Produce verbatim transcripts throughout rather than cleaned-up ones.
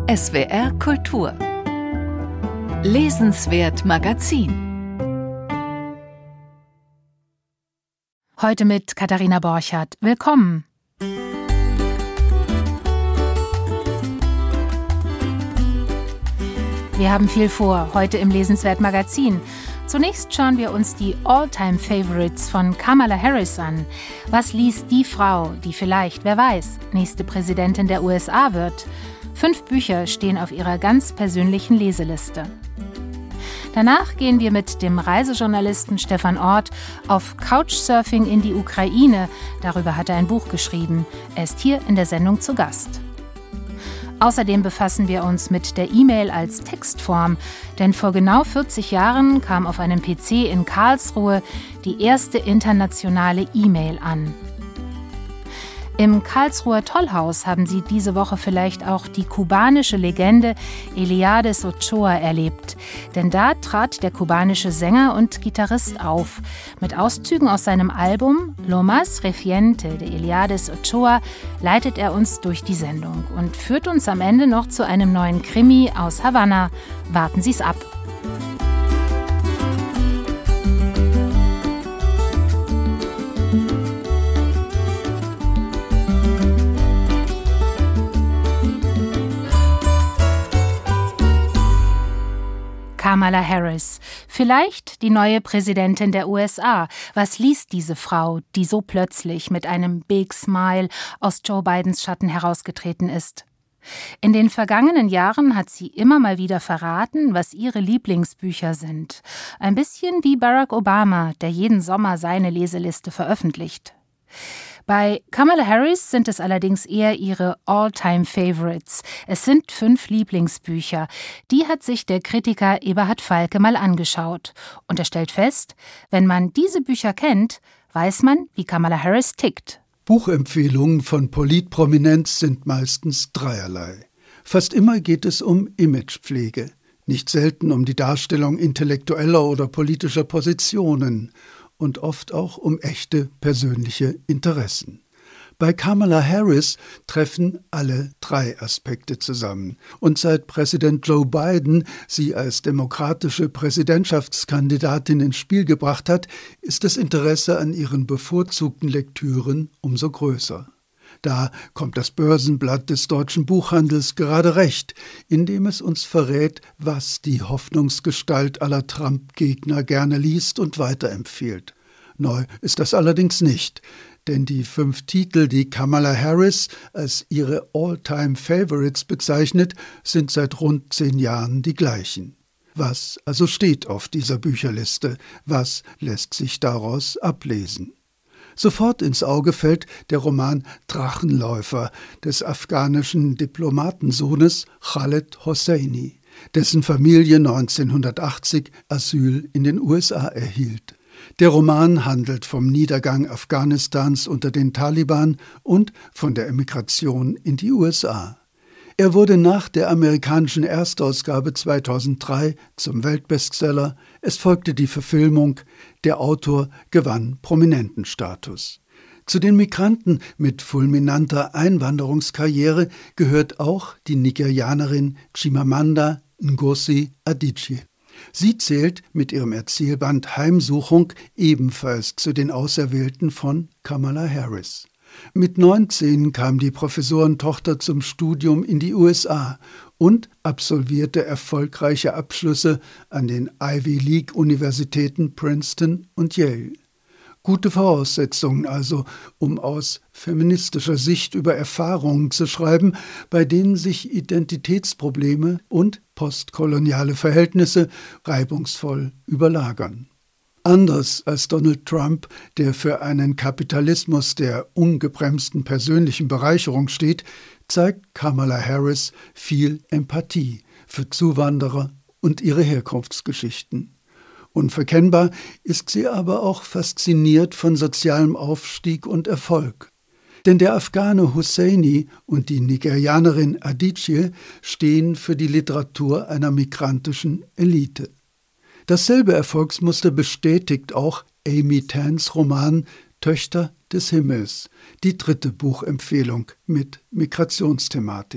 S W R Kultur Lesenswert Magazin. Heute mit Katharina Borchardt. Willkommen. Wir haben viel vor, heute im Lesenswert Magazin. Zunächst schauen wir uns die All-Time-Favorites von Kamala Harris an. Was liest die Frau, die vielleicht, wer weiß, nächste Präsidentin der U S A wird? Fünf Bücher stehen auf ihrer ganz persönlichen Leseliste. Danach gehen wir mit dem Reisejournalisten Stefan Ort auf Couchsurfing in die Ukraine. Darüber hat er ein Buch geschrieben. Er ist hier in der Sendung zu Gast. Außerdem befassen wir uns mit der E-Mail als Textform, denn vor genau vierzig Jahren kam auf einem P C in Karlsruhe die erste internationale E-Mail an. Im Karlsruher Tollhaus haben Sie diese Woche vielleicht auch die kubanische Legende Eliades Ochoa erlebt. Denn da trat der kubanische Sänger und Gitarrist auf. Mit Auszügen aus seinem Album Lo Más Reciente de Eliades Ochoa leitet er uns durch die Sendung und führt uns am Ende noch zu einem neuen Krimi aus Havanna. Warten Sie's ab. Kamala Harris, vielleicht die neue Präsidentin der U S A. Was liest diese Frau, die so plötzlich mit einem Big Smile aus Joe Bidens Schatten herausgetreten ist? In den vergangenen Jahren hat sie immer mal wieder verraten, was ihre Lieblingsbücher sind. Ein bisschen wie Barack Obama, der jeden Sommer seine Leseliste veröffentlicht. Bei Kamala Harris sind es allerdings eher ihre All-Time-Favorites. Es sind fünf Lieblingsbücher. Die hat sich der Kritiker Eberhard Falke mal angeschaut. Und er stellt fest, wenn man diese Bücher kennt, weiß man, wie Kamala Harris tickt. Buchempfehlungen von Politprominenz sind meistens dreierlei. Fast immer geht es um Imagepflege, nicht selten um die Darstellung intellektueller oder politischer Positionen und oft auch um echte persönliche Interessen. Bei Kamala Harris treffen alle drei Aspekte zusammen. Und seit Präsident Joe Biden sie als demokratische Präsidentschaftskandidatin ins Spiel gebracht hat, ist das Interesse an ihren bevorzugten Lektüren umso größer. Da kommt das Börsenblatt des deutschen Buchhandels gerade recht, indem es uns verrät, was die Hoffnungsgestalt aller Trump-Gegner gerne liest und weiterempfiehlt. Neu ist das allerdings nicht, denn die fünf Titel, die Kamala Harris als ihre All-Time-Favorites bezeichnet, sind seit rund zehn Jahren die gleichen. Was also steht auf dieser Bücherliste? Was lässt sich daraus ablesen? Sofort ins Auge fällt der Roman Drachenläufer des afghanischen Diplomatensohnes Khaled Hosseini, dessen Familie neunzehnhundertachtzig Asyl in den U S A erhielt. Der Roman handelt vom Niedergang Afghanistans unter den Taliban und von der Emigration in die U S A. Er wurde nach der amerikanischen Erstausgabe zweitausenddrei zum Weltbestseller. Es folgte die Verfilmung. Der Autor gewann Prominentenstatus. Zu den Migranten mit fulminanter Einwanderungskarriere gehört auch die Nigerianerin Chimamanda Ngozi Adichie. Sie zählt mit ihrem Erzählband Heimsuchung ebenfalls zu den Auserwählten von Kamala Harris. Mit neunzehn kam die Professorentochter zum Studium in die U S A und absolvierte erfolgreiche Abschlüsse an den Ivy League-Universitäten Princeton und Yale. Gute Voraussetzungen also, um aus feministischer Sicht über Erfahrungen zu schreiben, bei denen sich Identitätsprobleme und postkoloniale Verhältnisse reibungsvoll überlagern. Anders als Donald Trump, der für einen Kapitalismus der ungebremsten persönlichen Bereicherung steht, zeigt Kamala Harris viel Empathie für Zuwanderer und ihre Herkunftsgeschichten. Unverkennbar ist sie aber auch fasziniert von sozialem Aufstieg und Erfolg. Denn der Afghane Hosseini und die Nigerianerin Adichie stehen für die Literatur einer migrantischen Elite. Dasselbe Erfolgsmuster bestätigt auch Amy Tans Roman Töchter des Himmels, die dritte Buchempfehlung mit Migrationsthematik.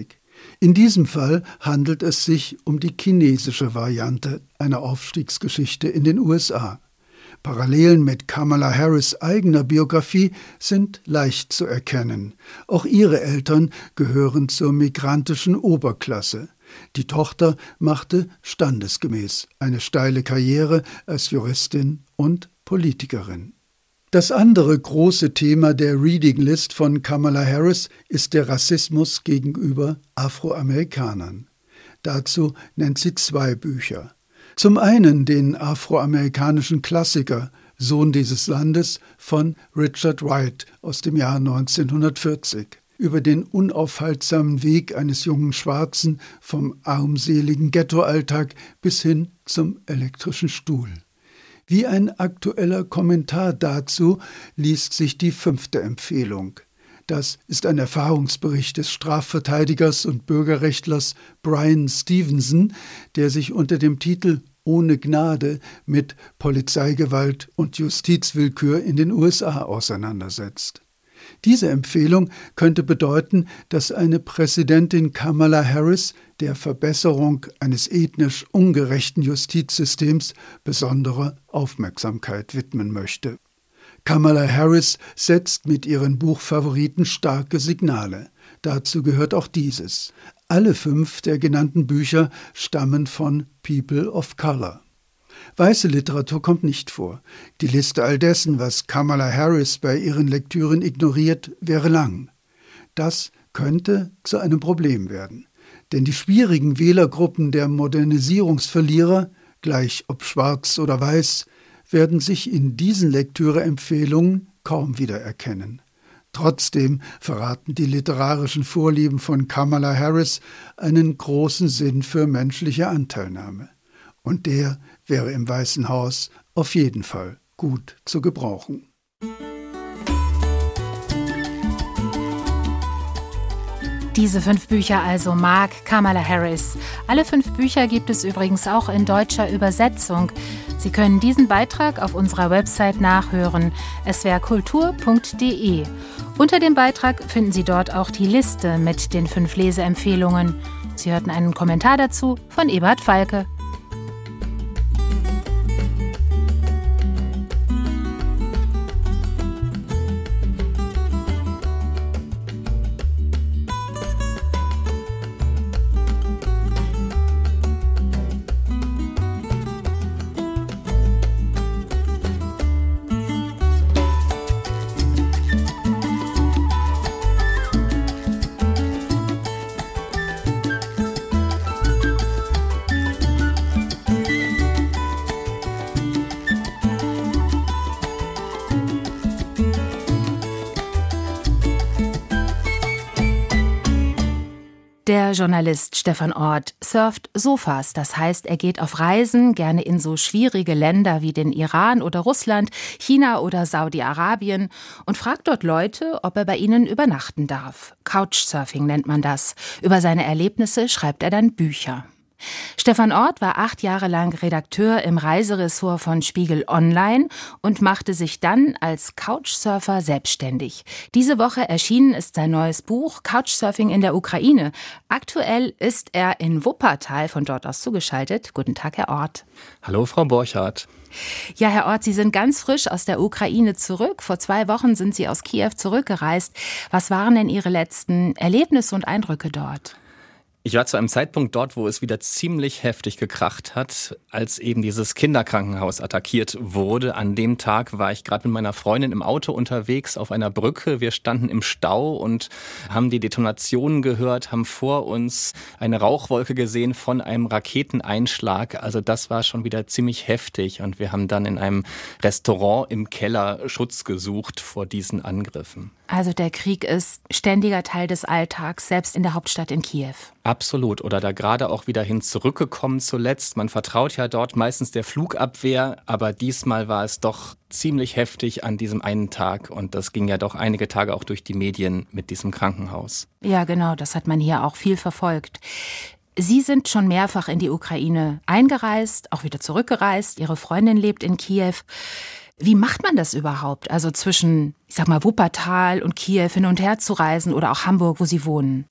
In diesem Fall handelt es sich um die chinesische Variante einer Aufstiegsgeschichte in den U S A. Parallelen mit Kamala Harris' eigener Biografie sind leicht zu erkennen. Auch ihre Eltern gehören zur migrantischen Oberklasse. Die Tochter machte standesgemäß eine steile Karriere als Juristin und Politikerin. Das andere große Thema der Reading List von Kamala Harris ist der Rassismus gegenüber Afroamerikanern. Dazu nennt sie zwei Bücher. Zum einen den afroamerikanischen Klassiker »Sohn dieses Landes« von Richard Wright aus dem Jahr neunzehnhundertvierzig über den unaufhaltsamen Weg eines jungen Schwarzen vom armseligen Ghettoalltag bis hin zum elektrischen Stuhl. Wie ein aktueller Kommentar dazu liest sich die fünfte Empfehlung. Das ist ein Erfahrungsbericht des Strafverteidigers und Bürgerrechtlers Bryan Stevenson, der sich unter dem Titel »Ohne Gnade« mit Polizeigewalt und Justizwillkür in den U S A auseinandersetzt. Diese Empfehlung könnte bedeuten, dass eine Präsidentin Kamala Harris der Verbesserung eines ethnisch ungerechten Justizsystems besondere Aufmerksamkeit widmen möchte. Kamala Harris setzt mit ihren Buchfavoriten starke Signale. Dazu gehört auch dieses. Alle fünf der genannten Bücher stammen von People of Color. Weiße Literatur kommt nicht vor. Die Liste all dessen, was Kamala Harris bei ihren Lektüren ignoriert, wäre lang. Das könnte zu einem Problem werden. Denn die schwierigen Wählergruppen der Modernisierungsverlierer, gleich ob schwarz oder weiß, werden sich in diesen Lektüreempfehlungen kaum wiedererkennen. Trotzdem verraten die literarischen Vorlieben von Kamala Harris einen großen Sinn für menschliche Anteilnahme. Und der wäre im Weißen Haus auf jeden Fall gut zu gebrauchen. Diese fünf Bücher also mag Kamala Harris. Alle fünf Bücher gibt es übrigens auch in deutscher Übersetzung. Sie können diesen Beitrag auf unserer Website nachhören, s w r kultur punkt d e. Unter dem Beitrag finden Sie dort auch die Liste mit den fünf Leseempfehlungen. Sie hörten einen Kommentar dazu von Eberhard Falke. Der Journalist Stefan Orth surft Sofas, das heißt, er geht auf Reisen, gerne in so schwierige Länder wie den Iran oder Russland, China oder Saudi-Arabien und fragt dort Leute, ob er bei ihnen übernachten darf. Couchsurfing nennt man das. Über seine Erlebnisse schreibt er dann Bücher. Stefan Orth war acht Jahre lang Redakteur im Reiseressort von Spiegel Online und machte sich dann als Couchsurfer selbstständig. Diese Woche erschienen ist sein neues Buch Couchsurfing in der Ukraine. Aktuell ist er in Wuppertal, von dort aus zugeschaltet. Guten Tag, Herr Orth. Hallo, Frau Borchardt. Ja, Herr Orth, Sie sind ganz frisch aus der Ukraine zurück. Vor zwei Wochen sind Sie aus Kiew zurückgereist. Was waren denn Ihre letzten Erlebnisse und Eindrücke dort? Ich war zu einem Zeitpunkt dort, wo es wieder ziemlich heftig gekracht hat, als eben dieses Kinderkrankenhaus attackiert wurde. An dem Tag war ich gerade mit meiner Freundin im Auto unterwegs auf einer Brücke. Wir standen im Stau und haben die Detonationen gehört, haben vor uns eine Rauchwolke gesehen von einem Raketeneinschlag. Also das war schon wieder ziemlich heftig und wir haben dann in einem Restaurant im Keller Schutz gesucht vor diesen Angriffen. Also der Krieg ist ständiger Teil des Alltags, selbst in der Hauptstadt in Kiew. Absolut. Oder da gerade auch wieder hin zurückgekommen zuletzt. Man vertraut ja dort meistens der Flugabwehr, aber diesmal war es doch ziemlich heftig an diesem einen Tag. Und das ging ja doch einige Tage auch durch die Medien mit diesem Krankenhaus. Ja, genau, das hat man hier auch viel verfolgt. Sie sind schon mehrfach in die Ukraine eingereist, auch wieder zurückgereist. Ihre Freundin lebt in Kiew. Wie macht man das überhaupt? Also zwischen, ich sag mal, Wuppertal und Kiew hin und her zu reisen oder auch Hamburg, wo Sie wohnen?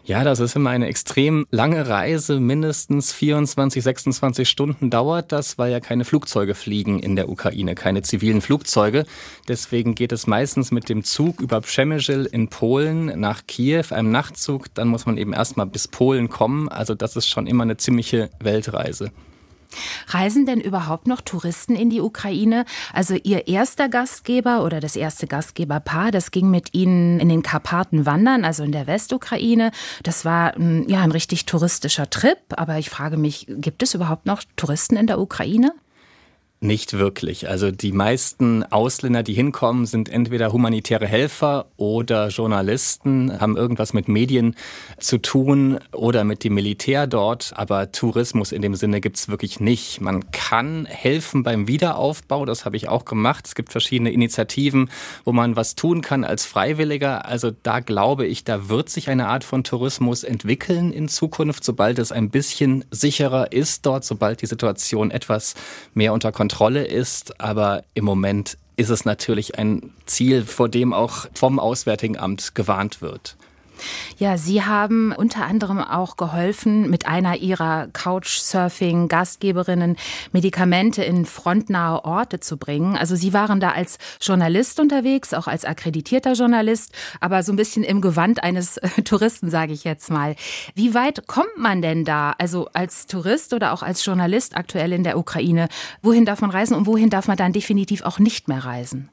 Ja, das ist immer eine extrem lange Reise, mindestens vierundzwanzig, sechsundzwanzig Stunden dauert das, weil ja keine Flugzeuge fliegen in der Ukraine, keine zivilen Flugzeuge. Deswegen geht es meistens mit dem Zug über Przemyśl in Polen nach Kiew, einem Nachtzug. Dann muss man eben erstmal bis Polen kommen. Also das ist schon immer eine ziemliche Weltreise. Reisen denn überhaupt noch Touristen in die Ukraine? Also Ihr erster Gastgeber oder das erste Gastgeberpaar, das ging mit Ihnen in den Karpaten wandern, also in der Westukraine. Das war ja ein richtig touristischer Trip. Aber ich frage mich, gibt es überhaupt noch Touristen in der Ukraine? Nicht wirklich. Also die meisten Ausländer, die hinkommen, sind entweder humanitäre Helfer oder Journalisten, haben irgendwas mit Medien zu tun oder mit dem Militär dort. Aber Tourismus in dem Sinne gibt's wirklich nicht. Man kann helfen beim Wiederaufbau, das habe ich auch gemacht. Es gibt verschiedene Initiativen, wo man was tun kann als Freiwilliger. Also da glaube ich, da wird sich eine Art von Tourismus entwickeln in Zukunft, sobald es ein bisschen sicherer ist dort, sobald die Situation etwas mehr unter Kontrolle Kontrolle ist, aber im Moment ist es natürlich ein Ziel, vor dem auch vom Auswärtigen Amt gewarnt wird. Ja, Sie haben unter anderem auch geholfen, mit einer Ihrer Couchsurfing-Gastgeberinnen Medikamente in frontnahe Orte zu bringen. Also Sie waren da als Journalist unterwegs, auch als akkreditierter Journalist, aber so ein bisschen im Gewand eines äh, Touristen, sage ich jetzt mal. Wie weit kommt man denn da, also als Tourist oder auch als Journalist aktuell in der Ukraine? Wohin darf man reisen und wohin darf man dann definitiv auch nicht mehr reisen?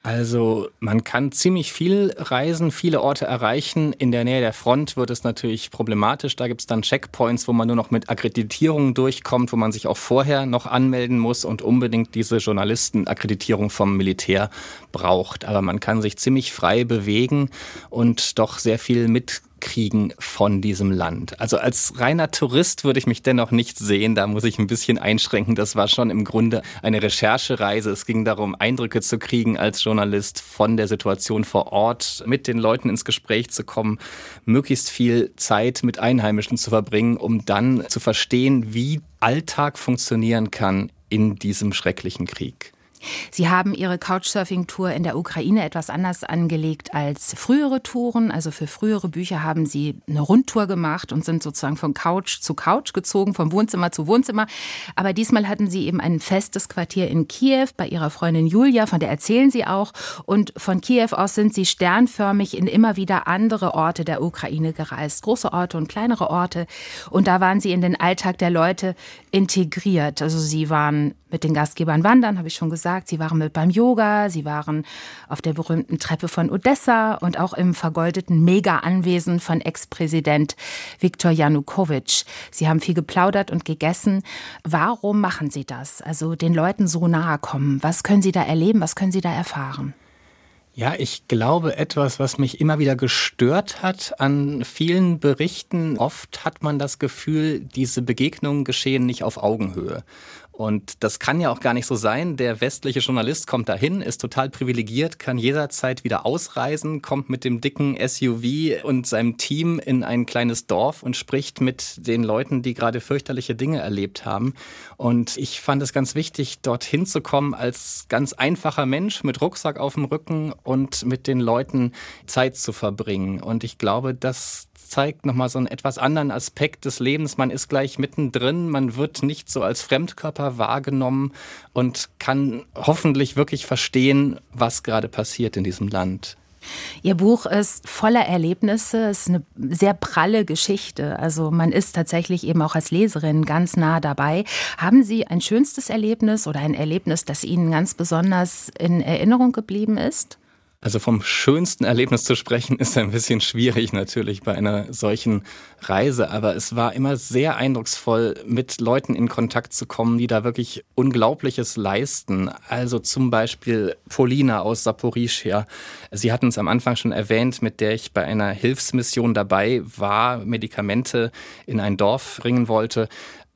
Also man kann ziemlich viel reisen, viele Orte erreichen. In der Nähe der Front wird es natürlich problematisch. Da gibt es dann Checkpoints, wo man nur noch mit Akkreditierungen durchkommt, wo man sich auch vorher noch anmelden muss und unbedingt diese Journalistenakkreditierung vom Militär braucht. Aber man kann sich ziemlich frei bewegen und doch sehr viel mit kriegen von diesem Land. Also als reiner Tourist würde ich mich dennoch nicht sehen, da muss ich ein bisschen einschränken. Das war schon im Grunde eine Recherchereise. Es ging darum, Eindrücke zu kriegen als Journalist von der Situation vor Ort, mit den Leuten ins Gespräch zu kommen, möglichst viel Zeit mit Einheimischen zu verbringen, um dann zu verstehen, wie Alltag funktionieren kann in diesem schrecklichen Krieg. Sie haben Ihre Couchsurfing-Tour in der Ukraine etwas anders angelegt als frühere Touren. Also für frühere Bücher haben Sie eine Rundtour gemacht und sind sozusagen von Couch zu Couch gezogen, vom Wohnzimmer zu Wohnzimmer. Aber diesmal hatten Sie eben ein festes Quartier in Kiew bei Ihrer Freundin Julia, von der erzählen Sie auch. Und von Kiew aus sind Sie sternförmig in immer wieder andere Orte der Ukraine gereist. Große Orte und kleinere Orte. Und da waren Sie in den Alltag der Leute integriert. Also Sie waren mit den Gastgebern wandern, habe ich schon gesagt. Sie waren mit beim Yoga, sie waren auf der berühmten Treppe von Odessa und auch im vergoldeten Mega-Anwesen von Ex-Präsident Viktor Janukowitsch. Sie haben viel geplaudert und gegessen. Warum machen Sie das? Also den Leuten so nahe kommen. Was können Sie da erleben? Was können Sie da erfahren? Ja, ich glaube, etwas, was mich immer wieder gestört hat an vielen Berichten, oft hat man das Gefühl, diese Begegnungen geschehen nicht auf Augenhöhe. Und das kann ja auch gar nicht so sein. Der westliche Journalist kommt dahin, ist total privilegiert, kann jederzeit wieder ausreisen, kommt mit dem dicken S U V und seinem Team in ein kleines Dorf und spricht mit den Leuten, die gerade fürchterliche Dinge erlebt haben. Und ich fand es ganz wichtig, dorthin zu kommen als ganz einfacher Mensch mit Rucksack auf dem Rücken und mit den Leuten Zeit zu verbringen. Und ich glaube, das zeigt nochmal so einen etwas anderen Aspekt des Lebens. Man ist gleich mittendrin, man wird nicht so als Fremdkörper wahrgenommen und kann hoffentlich wirklich verstehen, was gerade passiert in diesem Land. Ihr Buch ist voller Erlebnisse, es ist eine sehr pralle Geschichte. Also man ist tatsächlich eben auch als Leserin ganz nah dabei. Haben Sie ein schönstes Erlebnis oder ein Erlebnis, das Ihnen ganz besonders in Erinnerung geblieben ist? Also vom schönsten Erlebnis zu sprechen, ist ein bisschen schwierig natürlich bei einer solchen Reise. Aber es war immer sehr eindrucksvoll, mit Leuten in Kontakt zu kommen, die da wirklich Unglaubliches leisten. Also zum Beispiel Polina aus Saporischschja. Sie hatten es am Anfang schon erwähnt, mit der ich bei einer Hilfsmission dabei war, Medikamente in ein Dorf bringen wollte.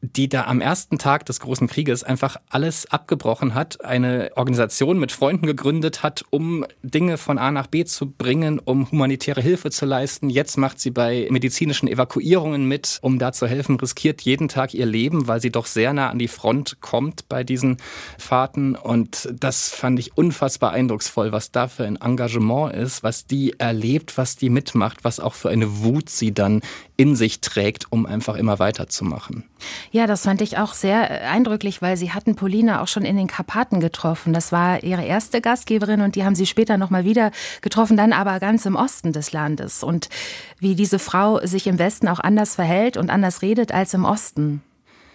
die da am ersten Tag des Großen Krieges einfach alles abgebrochen hat, eine Organisation mit Freunden gegründet hat, um Dinge von A nach B zu bringen, um humanitäre Hilfe zu leisten. Jetzt macht sie bei medizinischen Evakuierungen mit, um da zu helfen, riskiert jeden Tag ihr Leben, weil sie doch sehr nah an die Front kommt bei diesen Fahrten. Und das fand ich unfassbar eindrucksvoll, was da für ein Engagement ist, was die erlebt, was die mitmacht, was auch für eine Wut sie dann in sich trägt, um einfach immer weiterzumachen. Ja, das fand ich auch sehr eindrücklich, weil Sie hatten Polina auch schon in den Karpaten getroffen. Das war Ihre erste Gastgeberin und die haben Sie später noch mal wieder getroffen, dann aber ganz im Osten des Landes. Und wie diese Frau sich im Westen auch anders verhält und anders redet als im Osten.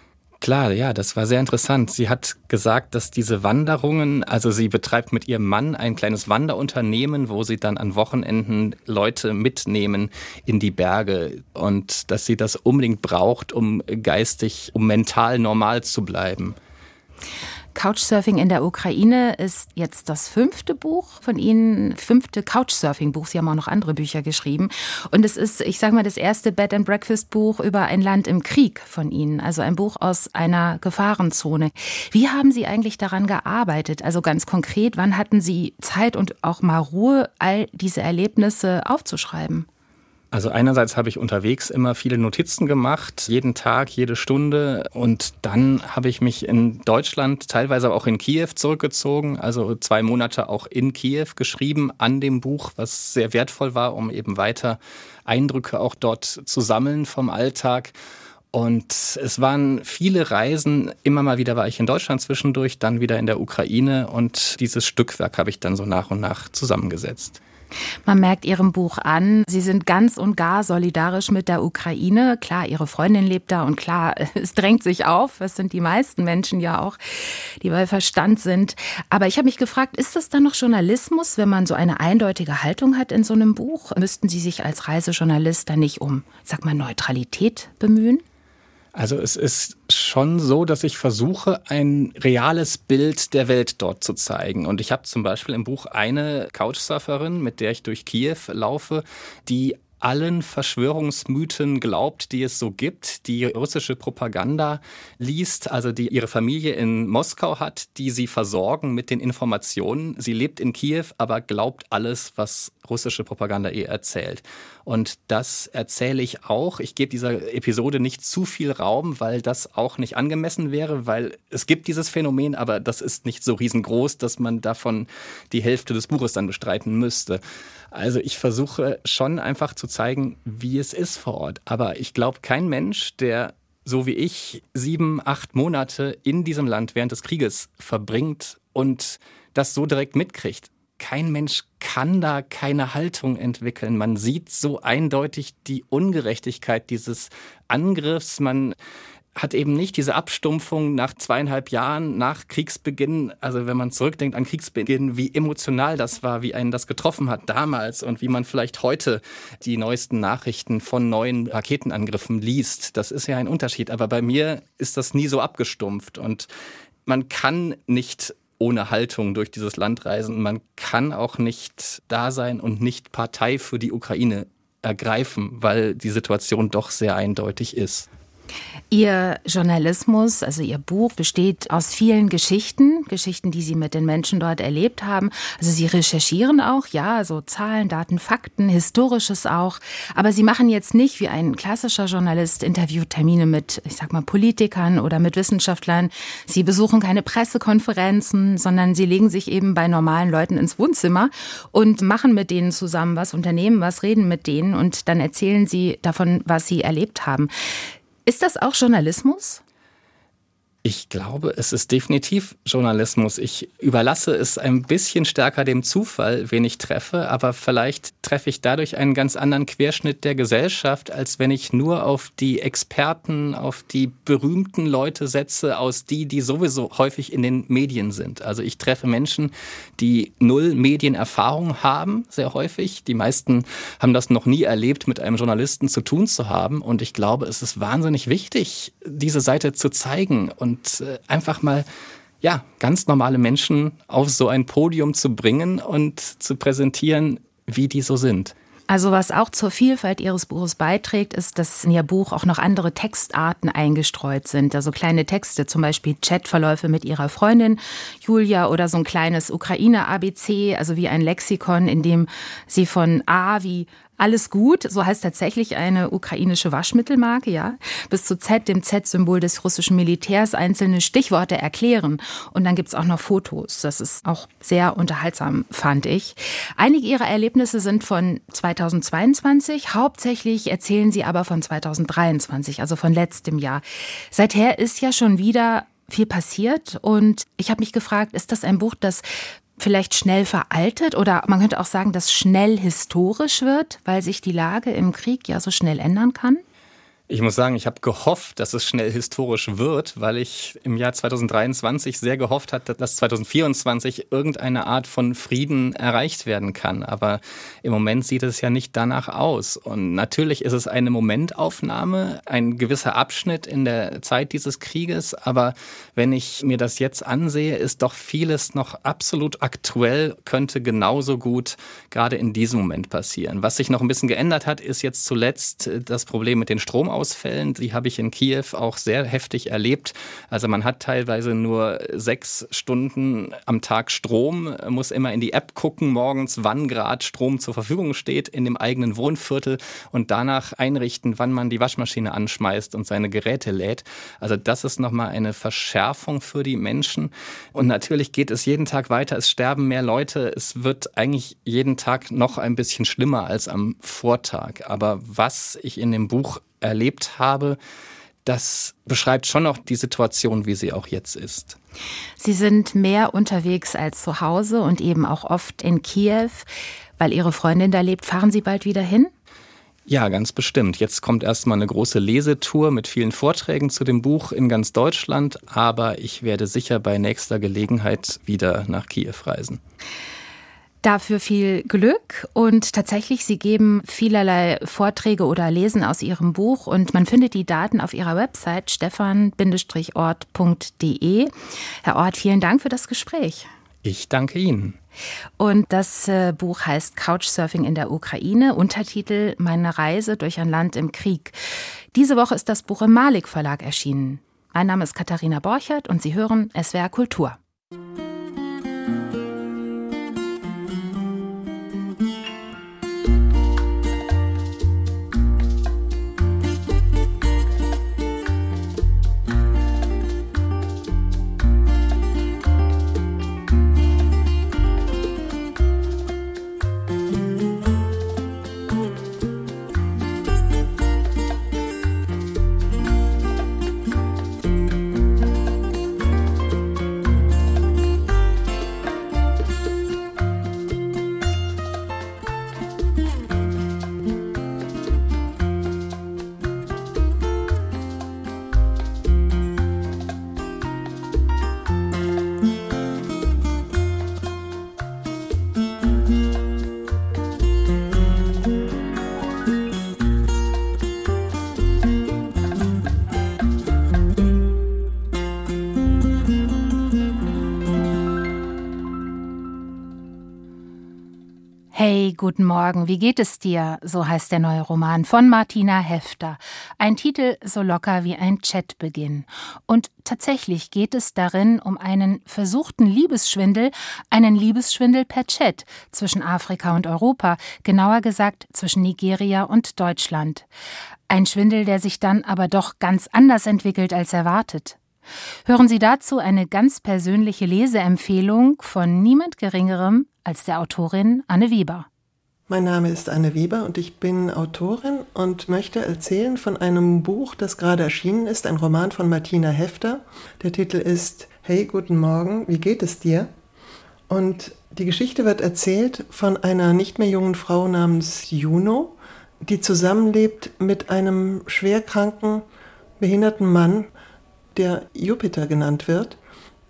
Klar, ja, das war sehr interessant. Sie hat gesagt, dass diese Wanderungen, also sie betreibt mit ihrem Mann ein kleines Wanderunternehmen, wo sie dann an Wochenenden Leute mitnehmen in die Berge und dass sie das unbedingt braucht, um geistig, um mental normal zu bleiben. Couchsurfing in der Ukraine ist jetzt das fünfte Buch von Ihnen, fünfte Couchsurfing-Buch. Sie haben auch noch andere Bücher geschrieben. Und es ist, ich sage mal, das erste Bed-and-Breakfast-Buch über ein Land im Krieg von Ihnen. Also ein Buch aus einer Gefahrenzone. Wie haben Sie eigentlich daran gearbeitet? Also ganz konkret, wann hatten Sie Zeit und auch mal Ruhe, all diese Erlebnisse aufzuschreiben? Also einerseits habe ich unterwegs immer viele Notizen gemacht, jeden Tag, jede Stunde. Und dann habe ich mich in Deutschland, teilweise auch in Kiew zurückgezogen. Also zwei Monate auch in Kiew geschrieben an dem Buch, was sehr wertvoll war, um eben weiter Eindrücke auch dort zu sammeln vom Alltag. Und es waren viele Reisen. Immer mal wieder war ich in Deutschland zwischendurch, dann wieder in der Ukraine. Und dieses Stückwerk habe ich dann so nach und nach zusammengesetzt. Man merkt Ihrem Buch an, Sie sind ganz und gar solidarisch mit der Ukraine. Klar, Ihre Freundin lebt da und klar, es drängt sich auf. Das sind die meisten Menschen ja auch, die bei Verstand sind. Aber ich habe mich gefragt, ist das dann noch Journalismus, wenn man so eine eindeutige Haltung hat in so einem Buch? Müssten Sie sich als Reisejournalist dann nicht um, sag mal, Neutralität bemühen? Also es ist schon so, dass ich versuche, ein reales Bild der Welt dort zu zeigen. Und ich habe zum Beispiel im Buch eine Couchsurferin, mit der ich durch Kiew laufe, die allen Verschwörungsmythen glaubt, die es so gibt, die russische Propaganda liest, also die ihre Familie in Moskau hat, die sie versorgen mit den Informationen. Sie lebt in Kiew, aber glaubt alles, was russische Propaganda ihr erzählt. Und das erzähle ich auch. Ich gebe dieser Episode nicht zu viel Raum, weil das auch nicht angemessen wäre, weil es gibt dieses Phänomen, aber das ist nicht so riesengroß, dass man davon die Hälfte des Buches dann bestreiten müsste. Also ich versuche schon einfach zu zeigen, wie es ist vor Ort. Aber ich glaube, kein Mensch, der so wie ich sieben, acht Monate in diesem Land während des Krieges verbringt und das so direkt mitkriegt, kein Mensch kann da keine Haltung entwickeln. Man sieht so eindeutig die Ungerechtigkeit dieses Angriffs. Man hat eben nicht diese Abstumpfung nach zweieinhalb Jahren nach Kriegsbeginn, also wenn man zurückdenkt an Kriegsbeginn, wie emotional das war, wie einen das getroffen hat damals und wie man vielleicht heute die neuesten Nachrichten von neuen Raketenangriffen liest. Das ist ja ein Unterschied, aber bei mir ist das nie so abgestumpft und man kann nicht ohne Haltung durch dieses Land reisen. Man kann auch nicht da sein und nicht Partei für die Ukraine ergreifen, weil die Situation doch sehr eindeutig ist. Ihr Journalismus, also Ihr Buch, besteht aus vielen Geschichten, Geschichten, die Sie mit den Menschen dort erlebt haben. Also Sie recherchieren auch, ja, so Zahlen, Daten, Fakten, Historisches auch. Aber Sie machen jetzt nicht wie ein klassischer Journalist Interviewtermine mit, ich sag mal, Politikern oder mit Wissenschaftlern. Sie besuchen keine Pressekonferenzen, sondern Sie legen sich eben bei normalen Leuten ins Wohnzimmer und machen mit denen zusammen was, unternehmen was, reden mit denen und dann erzählen Sie davon, was Sie erlebt haben. Ist das auch Journalismus? Ich glaube, es ist definitiv Journalismus. Ich überlasse es ein bisschen stärker dem Zufall, wen ich treffe, aber vielleicht treffe ich dadurch einen ganz anderen Querschnitt der Gesellschaft, als wenn ich nur auf die Experten, auf die berühmten Leute setze, aus die, die sowieso häufig in den Medien sind. Also ich treffe Menschen, die null Medienerfahrung haben, sehr häufig. Die meisten haben das noch nie erlebt, mit einem Journalisten zu tun zu haben. Und ich glaube, es ist wahnsinnig wichtig, diese Seite zu zeigen und Und einfach mal ja, ganz normale Menschen auf so ein Podium zu bringen und zu präsentieren, wie die so sind. Also was auch zur Vielfalt Ihres Buches beiträgt, ist, dass in Ihr Buch auch noch andere Textarten eingestreut sind. Also kleine Texte, zum Beispiel Chatverläufe mit Ihrer Freundin Julia oder so ein kleines Ukraine-A B C, also wie ein Lexikon, in dem Sie von A wie alles gut, so heißt tatsächlich eine ukrainische Waschmittelmarke, ja, bis zu Z, dem Z-Symbol des russischen Militärs, einzelne Stichworte erklären. Und dann gibt's auch noch Fotos. Das ist auch sehr unterhaltsam, fand ich. Einige Ihrer Erlebnisse sind von zweitausendzweiundzwanzig, hauptsächlich erzählen Sie aber von zweitausenddreiundzwanzig, also von letztem Jahr. Seither ist ja schon wieder viel passiert und ich habe mich gefragt, ist das ein Buch, das vielleicht schnell veraltet oder man könnte auch sagen, dass schnell historisch wird, weil sich die Lage im Krieg ja so schnell ändern kann? Ich muss sagen, ich habe gehofft, dass es schnell historisch wird, weil ich im Jahr zweitausenddreiundzwanzig sehr gehofft hatte, dass zweitausendvierundzwanzig irgendeine Art von Frieden erreicht werden kann. Aber im Moment sieht es ja nicht danach aus. Und natürlich ist es eine Momentaufnahme, ein gewisser Abschnitt in der Zeit dieses Krieges. Aber wenn ich mir das jetzt ansehe, ist doch vieles noch absolut aktuell, könnte genauso gut gerade in diesem Moment passieren. Was sich noch ein bisschen geändert hat, ist jetzt zuletzt das Problem mit den Stromausfällen. Ausfällen, die habe ich in Kiew auch sehr heftig erlebt. Also man hat teilweise nur sechs Stunden am Tag Strom, muss immer in die App gucken morgens, wann gerade Strom zur Verfügung steht in dem eigenen Wohnviertel und danach einrichten, wann man die Waschmaschine anschmeißt und seine Geräte lädt. Also das ist nochmal eine Verschärfung für die Menschen. Und natürlich geht es jeden Tag weiter, es sterben mehr Leute, es wird eigentlich jeden Tag noch ein bisschen schlimmer als am Vortag. Aber was ich in dem Buch erlebt habe, das beschreibt schon noch die Situation, wie sie auch jetzt ist. Sie sind mehr unterwegs als zu Hause und eben auch oft in Kiew, weil Ihre Freundin da lebt. Fahren Sie bald wieder hin? Ja, ganz bestimmt. Jetzt kommt erstmal eine große Lesetour mit vielen Vorträgen zu dem Buch in ganz Deutschland, aber ich werde sicher bei nächster Gelegenheit wieder nach Kiew reisen. Dafür viel Glück und tatsächlich, Sie geben vielerlei Vorträge oder lesen aus Ihrem Buch und man findet die Daten auf Ihrer Website stefan ort punkt de. Herr Ort, vielen Dank für das Gespräch. Ich danke Ihnen. Und das äh, Buch heißt Couchsurfing in der Ukraine, Untertitel Meine Reise durch ein Land im Krieg. Diese Woche ist das Buch im Malik Verlag erschienen. Mein Name ist Katharina Borchert und Sie hören S W R Kultur. Hey, guten Morgen, wie geht es dir? So heißt der neue Roman von Martina Hefter. Ein Titel so locker wie ein Chatbeginn. Und tatsächlich geht es darin um einen versuchten Liebesschwindel, einen Liebesschwindel per Chat zwischen Afrika und Europa, genauer gesagt zwischen Nigeria und Deutschland. Ein Schwindel, der sich dann aber doch ganz anders entwickelt als erwartet. Hören Sie dazu eine ganz persönliche Leseempfehlung von niemand Geringerem als der Autorin Anne Weber. Mein Name ist Anne Weber und ich bin Autorin und möchte erzählen von einem Buch, das gerade erschienen ist, ein Roman von Martina Hefter. Der Titel ist Hey, guten Morgen, wie geht es dir? Und die Geschichte wird erzählt von einer nicht mehr jungen Frau namens Juno, die zusammenlebt mit einem schwerkranken, behinderten Mann, der Jupiter genannt wird.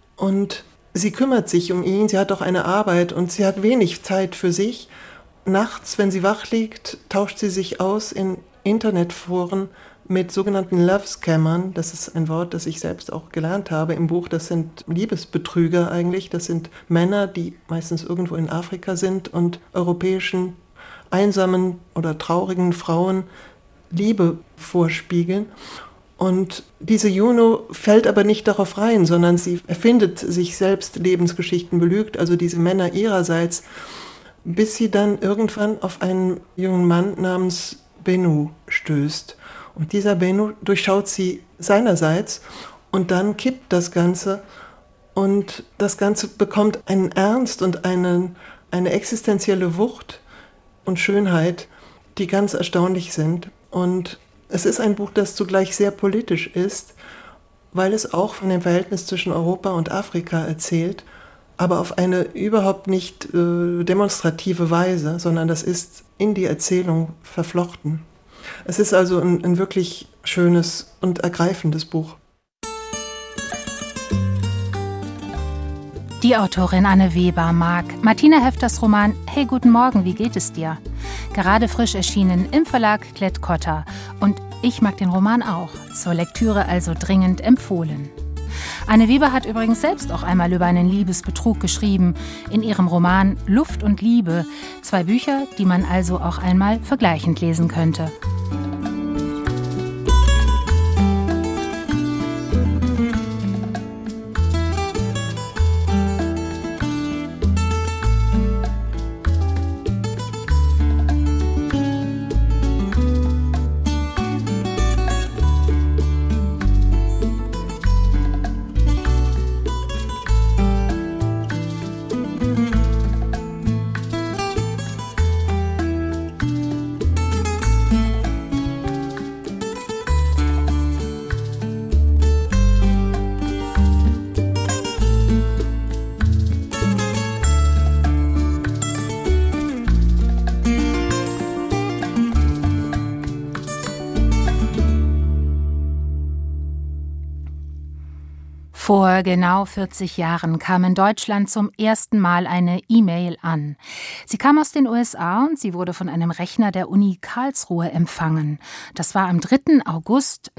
Und sie kümmert sich um ihn, sie hat auch eine Arbeit und sie hat wenig Zeit für sich. Nachts, wenn sie wach liegt, tauscht sie sich aus in Internetforen mit sogenannten Love-Scammern. Das ist ein Wort, das ich selbst auch gelernt habe im Buch. Das sind Liebesbetrüger eigentlich. Das sind Männer, die meistens irgendwo in Afrika sind und europäischen einsamen oder traurigen Frauen Liebe vorspiegeln. Und diese Juno fällt aber nicht darauf rein, sondern sie erfindet sich selbst Lebensgeschichten, belügt also diese Männer ihrerseits, bis sie dann irgendwann auf einen jungen Mann namens Bennu stößt. Und dieser Bennu durchschaut sie seinerseits und dann kippt das Ganze und das Ganze bekommt einen Ernst und eine, eine existenzielle Wucht und Schönheit, die ganz erstaunlich sind. Und es ist ein Buch, das zugleich sehr politisch ist, weil es auch von dem Verhältnis zwischen Europa und Afrika erzählt, aber auf eine überhaupt nicht äh, demonstrative Weise, sondern das ist in die Erzählung verflochten. Es ist also ein, ein wirklich schönes und ergreifendes Buch. Die Autorin Anne Weber mag Martina Hefters Roman »Hey, guten Morgen, wie geht es dir?« Gerade frisch erschienen im Verlag Klett-Cotta. Und ich mag den Roman auch. Zur Lektüre also dringend empfohlen. Anne Weber hat übrigens selbst auch einmal über einen Liebesbetrug geschrieben, in ihrem Roman »Luft und Liebe«. Zwei Bücher, die man also auch einmal vergleichend lesen könnte. Vor genau vierzig Jahren kam in Deutschland zum ersten Mal eine E-Mail an. Sie kam aus den U S A und sie wurde von einem Rechner der Uni Karlsruhe empfangen. Das war am dritten August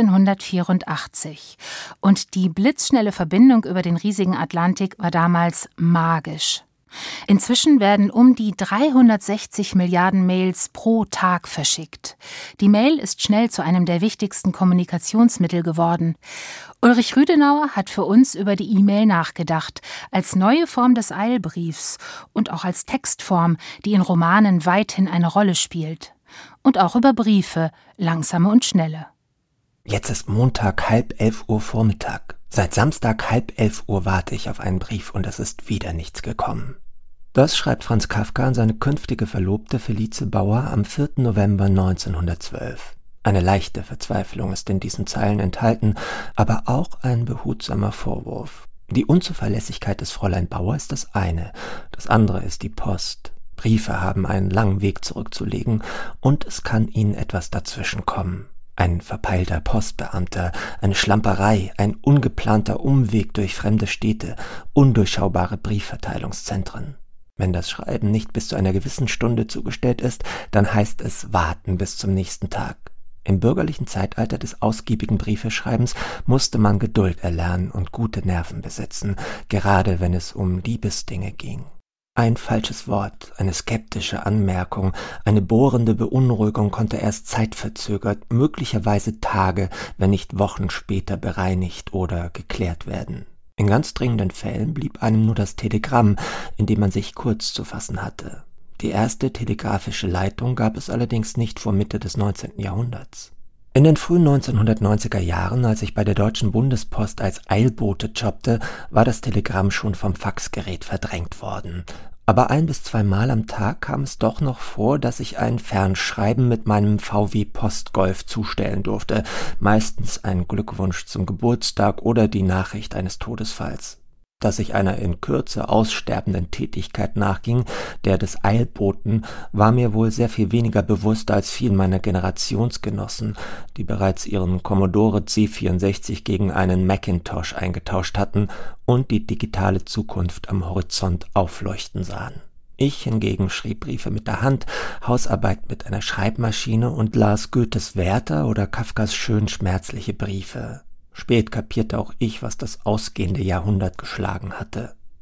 neunzehnhundertvierundachtzig. Und die blitzschnelle Verbindung über den riesigen Atlantik war damals magisch. Inzwischen werden um die dreihundertsechzig Milliarden Mails pro Tag verschickt. Die Mail ist schnell zu einem der wichtigsten Kommunikationsmittel geworden. Ulrich Rüdenauer hat für uns über die E-Mail nachgedacht, als neue Form des Eilbriefs und auch als Textform, die in Romanen weithin eine Rolle spielt. Und auch über Briefe, langsame und schnelle. Jetzt ist Montag, halb elf Uhr Vormittag. Seit Samstag, halb elf Uhr warte ich auf einen Brief und es ist wieder nichts gekommen. Das schreibt Franz Kafka an seine künftige Verlobte Felice Bauer am vierten November neunzehnhundertzwölf. Eine leichte Verzweiflung ist in diesen Zeilen enthalten, aber auch ein behutsamer Vorwurf. Die Unzuverlässigkeit des Fräulein Bauer ist das eine, das andere ist die Post. Briefe haben einen langen Weg zurückzulegen und es kann ihnen etwas dazwischen kommen. Ein verpeilter Postbeamter, eine Schlamperei, ein ungeplanter Umweg durch fremde Städte, undurchschaubare Briefverteilungszentren. Wenn das Schreiben nicht bis zu einer gewissen Stunde zugestellt ist, dann heißt es warten bis zum nächsten Tag. Im bürgerlichen Zeitalter des ausgiebigen Briefeschreibens musste man Geduld erlernen und gute Nerven besitzen, gerade wenn es um Liebesdinge ging. Ein falsches Wort, eine skeptische Anmerkung, eine bohrende Beunruhigung konnte erst zeitverzögert, möglicherweise Tage, wenn nicht Wochen später bereinigt oder geklärt werden. In ganz dringenden Fällen blieb einem nur das Telegramm, in dem man sich kurz zu fassen hatte. Die erste telegrafische Leitung gab es allerdings nicht vor Mitte des neunzehnten Jahrhunderts. In den frühen neunzehnhundertneunziger Jahren, als ich bei der Deutschen Bundespost als Eilbote jobbte, war das Telegramm schon vom Faxgerät verdrängt worden. Aber ein- bis zweimal am Tag kam es doch noch vor, dass ich ein Fernschreiben mit meinem V W Postgolf zustellen durfte, meistens ein Glückwunsch zum Geburtstag oder die Nachricht eines Todesfalls. Dass ich einer in Kürze aussterbenden Tätigkeit nachging, der des Eilboten, war mir wohl sehr viel weniger bewusst als vielen meiner Generationsgenossen, die bereits ihren Commodore C vierundsechzig gegen einen Macintosh eingetauscht hatten und die digitale Zukunft am Horizont aufleuchten sahen. Ich hingegen schrieb Briefe mit der Hand, Hausarbeit mit einer Schreibmaschine und las Goethes Werther oder Kafkas schön schmerzliche Briefe. Spät kapierte auch ich, was das ausgehende Jahrhundert geschlagen hatte.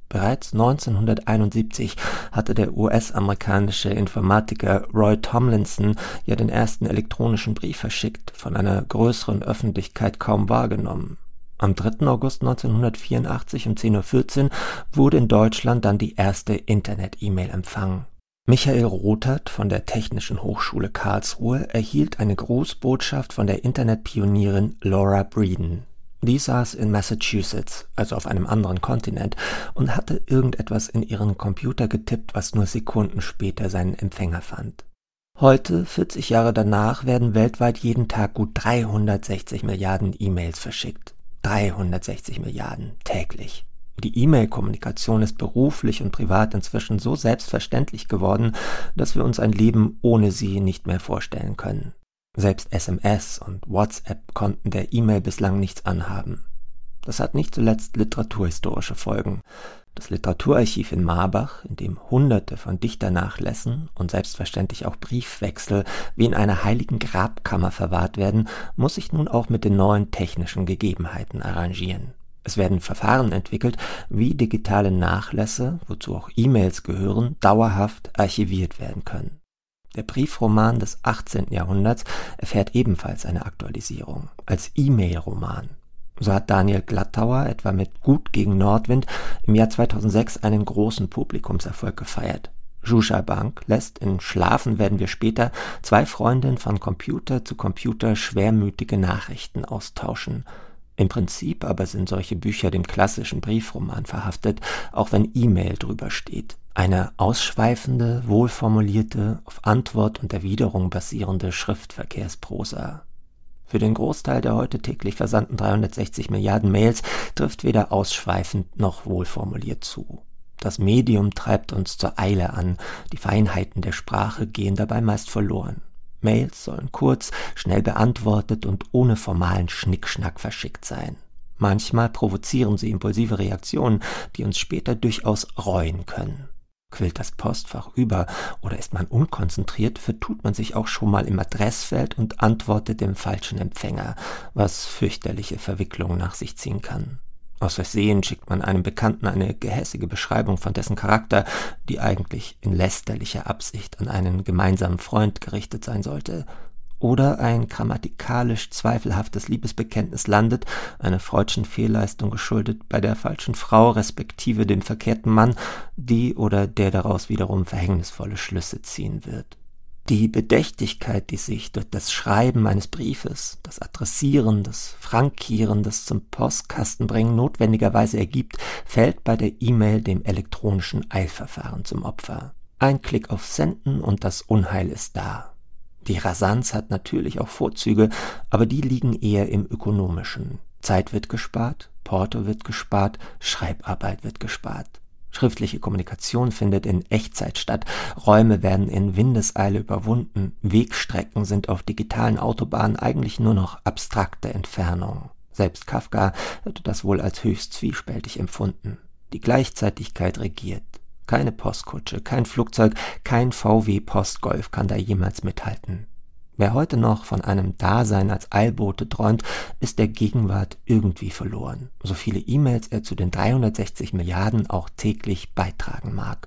Bereits neunzehnhunderteinundsiebzig hatte der U S-amerikanische Informatiker Roy Tomlinson ja den ersten elektronischen Brief verschickt, von einer größeren Öffentlichkeit kaum wahrgenommen. Am dritten August neunzehnhundertvierundachtzig um zehn Uhr vierzehn wurde in Deutschland dann die erste Internet-E-Mail empfangen. Michael Rothert von der Technischen Hochschule Karlsruhe erhielt eine Grußbotschaft von der Internetpionierin Laura Breeden. Die saß in Massachusetts, also auf einem anderen Kontinent, und hatte irgendetwas in ihren Computer getippt, was nur Sekunden später seinen Empfänger fand. Heute, vierzig Jahre danach, werden weltweit jeden Tag gut dreihundertsechzig Milliarden E-Mails verschickt. dreihundertsechzig Milliarden täglich. Die E-Mail-Kommunikation ist beruflich und privat inzwischen so selbstverständlich geworden, dass wir uns ein Leben ohne sie nicht mehr vorstellen können. Selbst S M S und WhatsApp konnten der E-Mail bislang nichts anhaben. Das hat nicht zuletzt literaturhistorische Folgen. Das Literaturarchiv in Marbach, in dem Hunderte von Dichternachlässen und selbstverständlich auch Briefwechsel wie in einer heiligen Grabkammer verwahrt werden, muss sich nun auch mit den neuen technischen Gegebenheiten arrangieren. Es werden Verfahren entwickelt, wie digitale Nachlässe, wozu auch E-Mails gehören, dauerhaft archiviert werden können. Der Briefroman des achtzehnten Jahrhunderts erfährt ebenfalls eine Aktualisierung, als E-Mail-Roman. So hat Daniel Glattauer etwa mit Gut gegen Nordwind im Jahr zweitausendsechs einen großen Publikumserfolg gefeiert. Juscha Bank lässt in Schlafen werden wir später zwei Freundinnen von Computer zu Computer schwermütige Nachrichten austauschen. Im Prinzip aber sind solche Bücher dem klassischen Briefroman verhaftet, auch wenn E-Mail drüber steht. Eine ausschweifende, wohlformulierte, auf Antwort und Erwiderung basierende Schriftverkehrsprosa. Für den Großteil der heute täglich versandten dreihundertsechzig Milliarden Mails trifft weder ausschweifend noch wohlformuliert zu. Das Medium treibt uns zur Eile an, die Feinheiten der Sprache gehen dabei meist verloren. Mails sollen kurz, schnell beantwortet und ohne formalen Schnickschnack verschickt sein. Manchmal provozieren sie impulsive Reaktionen, die uns später durchaus reuen können. Quillt das Postfach über oder ist man unkonzentriert, vertut man sich auch schon mal im Adressfeld und antwortet dem falschen Empfänger, was fürchterliche Verwicklungen nach sich ziehen kann. Aus Versehen schickt man einem Bekannten eine gehässige Beschreibung von dessen Charakter, die eigentlich in lästerlicher Absicht an einen gemeinsamen Freund gerichtet sein sollte. Oder ein grammatikalisch zweifelhaftes Liebesbekenntnis landet, einer freudschen Fehlleistung geschuldet, bei der falschen Frau respektive dem verkehrten Mann, die oder der daraus wiederum verhängnisvolle Schlüsse ziehen wird. Die Bedächtigkeit, die sich durch das Schreiben eines Briefes, das Adressieren, das Frankieren, das zum Postkastenbringen notwendigerweise ergibt, fällt bei der E-Mail dem elektronischen Eilverfahren zum Opfer. Ein Klick auf Senden und das Unheil ist da. Die Rasanz hat natürlich auch Vorzüge, aber die liegen eher im Ökonomischen. Zeit wird gespart, Porto wird gespart, Schreibarbeit wird gespart. Schriftliche Kommunikation findet in Echtzeit statt, Räume werden in Windeseile überwunden, Wegstrecken sind auf digitalen Autobahnen eigentlich nur noch abstrakte Entfernungen. Selbst Kafka hätte das wohl als höchst zwiespältig empfunden. Die Gleichzeitigkeit regiert. Keine Postkutsche, kein Flugzeug, kein V W Postgolf kann da jemals mithalten. Wer heute noch von einem Dasein als Eilbote träumt, ist der Gegenwart irgendwie verloren, so viele E-Mails er zu den dreihundertsechzig Milliarden auch täglich beitragen mag.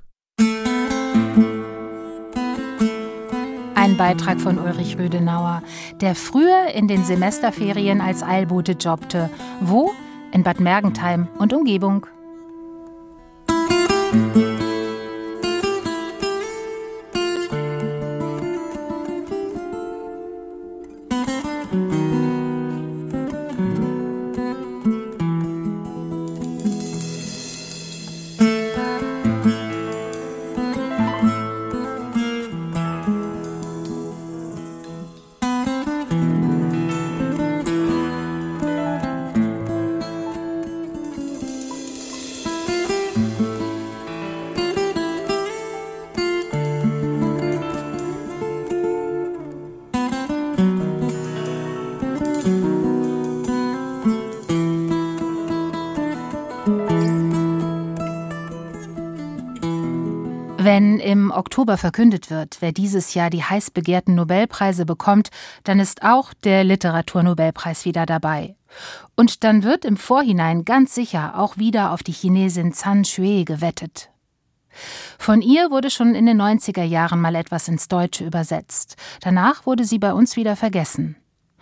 Ein Beitrag von Ulrich Rödenauer, der früher in den Semesterferien als Eilbote jobbte. Wo? In Bad Mergentheim und Umgebung. Wenn im Oktober verkündet wird, wer dieses Jahr die heiß begehrten Nobelpreise bekommt, dann ist auch der Literaturnobelpreis wieder dabei. Und dann wird im Vorhinein ganz sicher auch wieder auf die Chinesin Zhan Xue gewettet. Von ihr wurde schon in den neunziger Jahren mal etwas ins Deutsche übersetzt. Danach wurde sie bei uns wieder vergessen.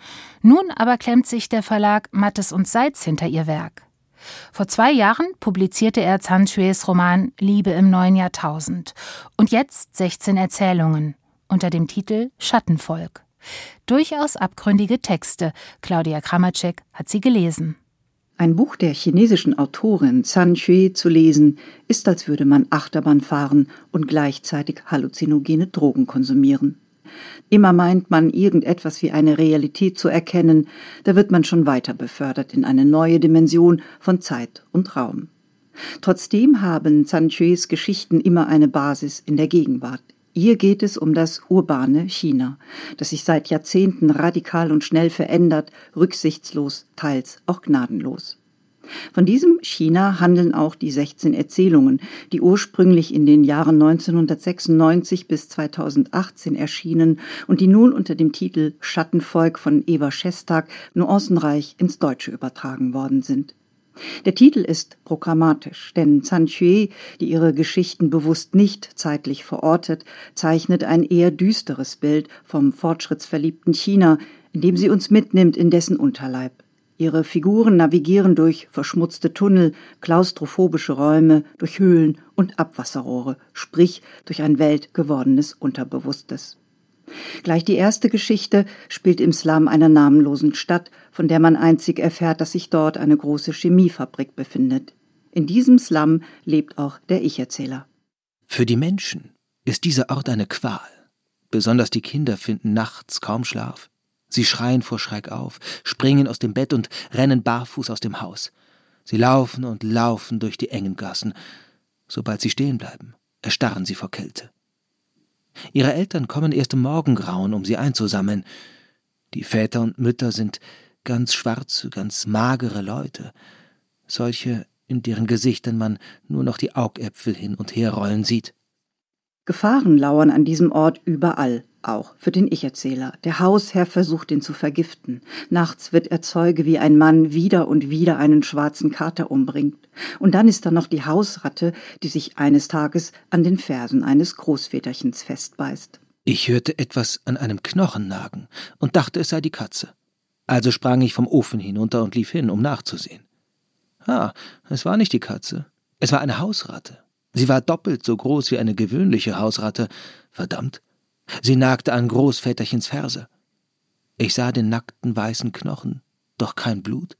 Nun aber klemmt sich der Verlag Mattes und Seitz hinter ihr Werk. Vor zwei Jahren publizierte er Zhan Xues Roman Liebe im neuen Jahrtausend und jetzt sechzehn Erzählungen unter dem Titel Schattenvolk. Durchaus abgründige Texte. Claudia Kramatschek hat sie gelesen. Ein Buch der chinesischen Autorin Zhan Xue zu lesen, ist, als würde man Achterbahn fahren und gleichzeitig halluzinogene Drogen konsumieren. Immer meint man, irgendetwas wie eine Realität zu erkennen, da wird man schon weiter befördert in eine neue Dimension von Zeit und Raum. Trotzdem haben Zhan Xues Geschichten immer eine Basis in der Gegenwart. Hier geht es um das urbane China, das sich seit Jahrzehnten radikal und schnell verändert, rücksichtslos, teils auch gnadenlos. Von diesem China handeln auch die sechzehn Erzählungen, die ursprünglich in den Jahren neunzehnhundertsechsundneunzig bis zweitausendachtzehn erschienen und die nun unter dem Titel Schattenvolk von Eva Szestak nuancenreich ins Deutsche übertragen worden sind. Der Titel ist programmatisch, denn Zhan Xue, die ihre Geschichten bewusst nicht zeitlich verortet, zeichnet ein eher düsteres Bild vom fortschrittsverliebten China, indem sie uns mitnimmt in dessen Unterleib. Ihre Figuren navigieren durch verschmutzte Tunnel, klaustrophobische Räume, durch Höhlen und Abwasserrohre, sprich durch ein weltgewordenes Unterbewusstes. Gleich die erste Geschichte spielt im Slum einer namenlosen Stadt, von der man einzig erfährt, dass sich dort eine große Chemiefabrik befindet. In diesem Slum lebt auch der Ich-Erzähler. Für die Menschen ist dieser Ort eine Qual. Besonders die Kinder finden nachts kaum Schlaf. Sie schreien vor Schreck auf, springen aus dem Bett und rennen barfuß aus dem Haus. Sie laufen und laufen durch die engen Gassen. Sobald sie stehen bleiben, erstarren sie vor Kälte. Ihre Eltern kommen erst im Morgengrauen, um sie einzusammeln. Die Väter und Mütter sind ganz schwarze, ganz magere Leute. Solche, in deren Gesichtern man nur noch die Augäpfel hin und her rollen sieht. Gefahren lauern an diesem Ort überall, auch für den Ich-Erzähler. Der Hausherr versucht, ihn zu vergiften. Nachts wird er Zeuge, wie ein Mann wieder und wieder einen schwarzen Kater umbringt. Und dann ist da noch die Hausratte, die sich eines Tages an den Fersen eines Großväterchens festbeißt. Ich hörte etwas an einem Knochen nagen und dachte, es sei die Katze. Also sprang ich vom Ofen hinunter und lief hin, um nachzusehen. Ah, es war nicht die Katze. Es war eine Hausratte. Sie war doppelt so groß wie eine gewöhnliche Hausratte. Verdammt, sie nagte an Großväterchens Ferse. Ich sah den nackten weißen Knochen, doch kein Blut.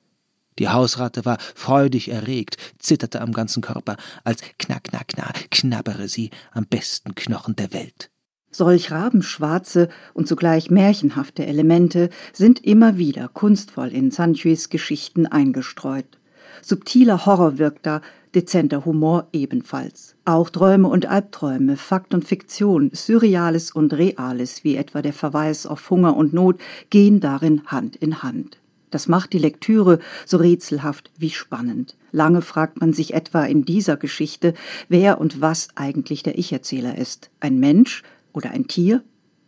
Die Hausratte war freudig erregt, zitterte am ganzen Körper, als knack, knack, knack, knabbere sie am besten Knochen der Welt. Solch rabenschwarze und zugleich märchenhafte Elemente sind immer wieder kunstvoll in Zhan Xues Geschichten eingestreut. Subtiler Horror wirkt da, dezenter Humor ebenfalls. Auch Träume und Albträume, Fakt und Fiktion, Surreales und Reales, wie etwa der Verweis auf Hunger und Not, gehen darin Hand in Hand. Das macht die Lektüre so rätselhaft wie spannend. Lange fragt man sich etwa in dieser Geschichte, wer und was eigentlich der Ich-Erzähler ist. Ein Mensch oder ein Tier?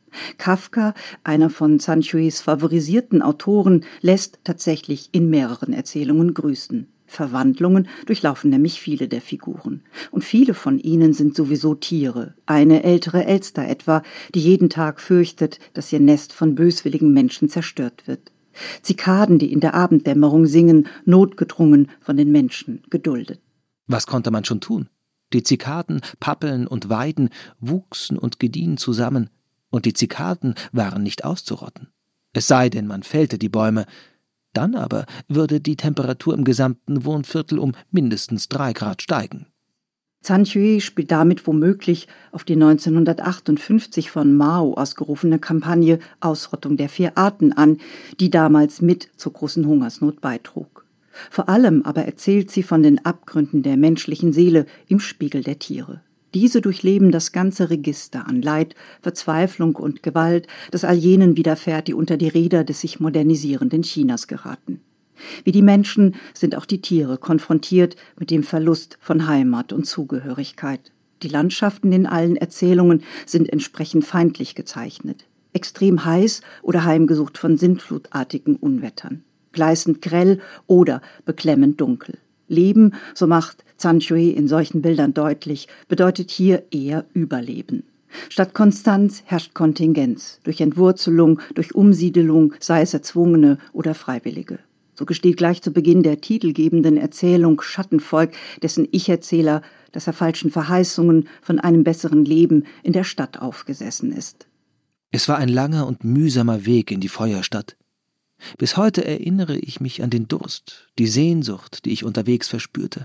Kafka, einer von Zhan Xues favorisierten Autoren, lässt tatsächlich in mehreren Erzählungen grüßen. Verwandlungen durchlaufen nämlich viele der Figuren. Und viele von ihnen sind sowieso Tiere. Eine ältere Elster etwa, die jeden Tag fürchtet, dass ihr Nest von böswilligen Menschen zerstört wird. Zikaden, die in der Abenddämmerung singen, notgedrungen von den Menschen geduldet. Was konnte man schon tun? Die Zikaden, Pappeln und Weiden wuchsen und gediehen zusammen, und die Zikaden waren nicht auszurotten. Es sei denn, man fällte die Bäume. Dann aber würde die Temperatur im gesamten Wohnviertel um mindestens drei Grad steigen. Zhan Xue spielt damit womöglich auf die neunzehnhundertachtundfünfzig von Mao ausgerufene Kampagne Ausrottung der vier Arten an, die damals mit zur großen Hungersnot beitrug. Vor allem aber erzählt sie von den Abgründen der menschlichen Seele im Spiegel der Tiere. Diese durchleben das ganze Register an Leid, Verzweiflung und Gewalt, das all jenen widerfährt, die unter die Räder des sich modernisierenden Chinas geraten. Wie die Menschen sind auch die Tiere konfrontiert mit dem Verlust von Heimat und Zugehörigkeit. Die Landschaften in allen Erzählungen sind entsprechend feindlich gezeichnet. Extrem heiß oder heimgesucht von sintflutartigen Unwettern. Gleißend grell oder beklemmend dunkel. Leben, so macht Zhan Xue in solchen Bildern deutlich, bedeutet hier eher Überleben. Statt Konstanz herrscht Kontingenz, durch Entwurzelung, durch Umsiedelung, sei es Erzwungene oder Freiwillige. So gesteht gleich zu Beginn der titelgebenden Erzählung Schattenvolk, dessen Ich-Erzähler, dass er falschen Verheißungen von einem besseren Leben in der Stadt aufgesessen ist. Es war ein langer und mühsamer Weg in die Feuerstadt. Bis heute erinnere ich mich an den Durst, die Sehnsucht, die ich unterwegs verspürte.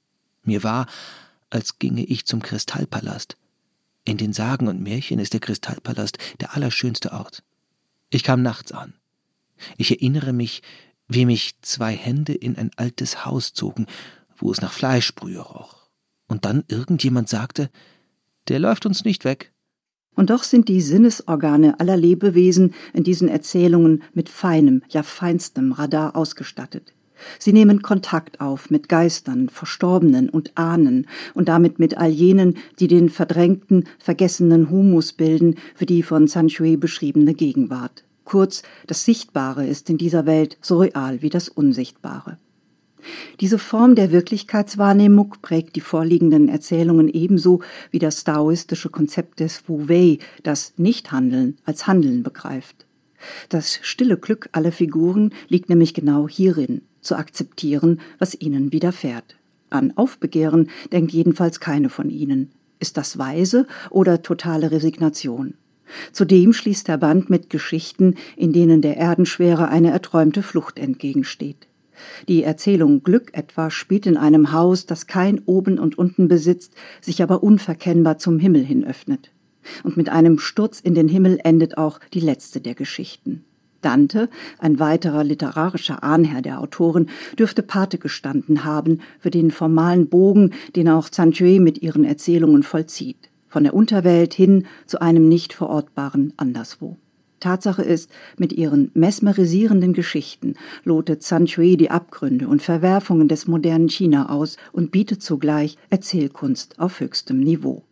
Mir war, als ginge ich zum Kristallpalast. In den Sagen und Märchen ist der Kristallpalast der allerschönste Ort. Ich kam nachts an. Ich erinnere mich, wie mich zwei Hände in ein altes Haus zogen, wo es nach Fleischbrühe roch. Und dann irgendjemand sagte, der läuft uns nicht weg. Und doch sind die Sinnesorgane aller Lebewesen in diesen Erzählungen mit feinem, ja feinstem Radar ausgestattet. Sie nehmen Kontakt auf mit Geistern, Verstorbenen und Ahnen und damit mit all jenen, die den verdrängten, vergessenen Humus bilden für die von Zhan Xue beschriebene Gegenwart. Kurz, das Sichtbare ist in dieser Welt so real wie das Unsichtbare. Diese Form der Wirklichkeitswahrnehmung prägt die vorliegenden Erzählungen ebenso wie das daoistische Konzept des Wu Wei, das Nichthandeln als Handeln begreift. Das stille Glück aller Figuren liegt nämlich genau hierin, zu akzeptieren, was ihnen widerfährt. An Aufbegehren denkt jedenfalls keine von ihnen. Ist das weise oder totale Resignation? Zudem schließt der Band mit Geschichten, in denen der Erdenschwere eine erträumte Flucht entgegensteht. Die Erzählung Glück etwa spielt in einem Haus, das kein Oben und Unten besitzt, sich aber unverkennbar zum Himmel hin öffnet. Und mit einem Sturz in den Himmel endet auch die letzte der Geschichten. Dante, ein weiterer literarischer Ahnherr der Autorin, dürfte Pate gestanden haben für den formalen Bogen, den auch Zhan Xue mit ihren Erzählungen vollzieht. Von der Unterwelt hin zu einem nicht verortbaren Anderswo. Tatsache ist, mit ihren mesmerisierenden Geschichten lotet Zhan Xue die Abgründe und Verwerfungen des modernen China aus und bietet zugleich Erzählkunst auf höchstem Niveau.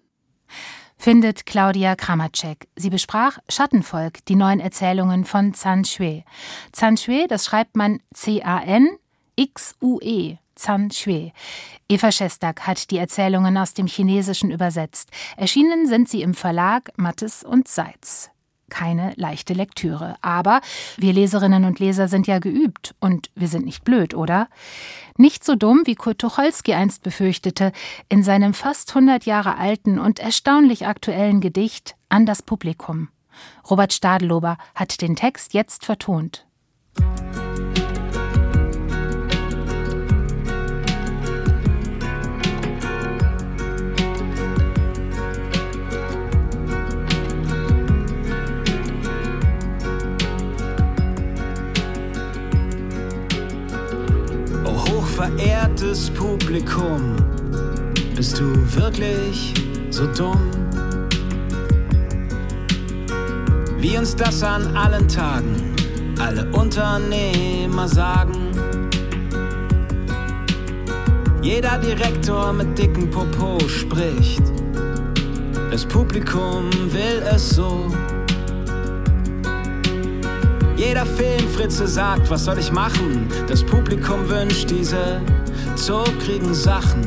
Findet Claudia Kramacek. Sie besprach Schattenvolk, die neuen Erzählungen von Zhan Xue. Zhan Xue, das schreibt man C A N X U E, Zhan Xue. Eva Schestak hat die Erzählungen aus dem Chinesischen übersetzt. Erschienen sind sie im Verlag Mattes und Seitz. Keine leichte Lektüre. Aber wir Leserinnen und Leser sind ja geübt und wir sind nicht blöd, oder? Nicht so dumm, wie Kurt Tucholsky einst befürchtete, in seinem fast hundert Jahre alten und erstaunlich aktuellen Gedicht An das Publikum. Robert Stadelober hat den Text jetzt vertont. Verehrtes Publikum, bist du wirklich so dumm? Wie uns das an allen Tagen alle Unternehmer sagen. Jeder Direktor mit dicken Popo spricht, das Publikum will es so. Jeder Filmfritze sagt, was soll ich machen? Das Publikum wünscht diese zuckrigen Sachen.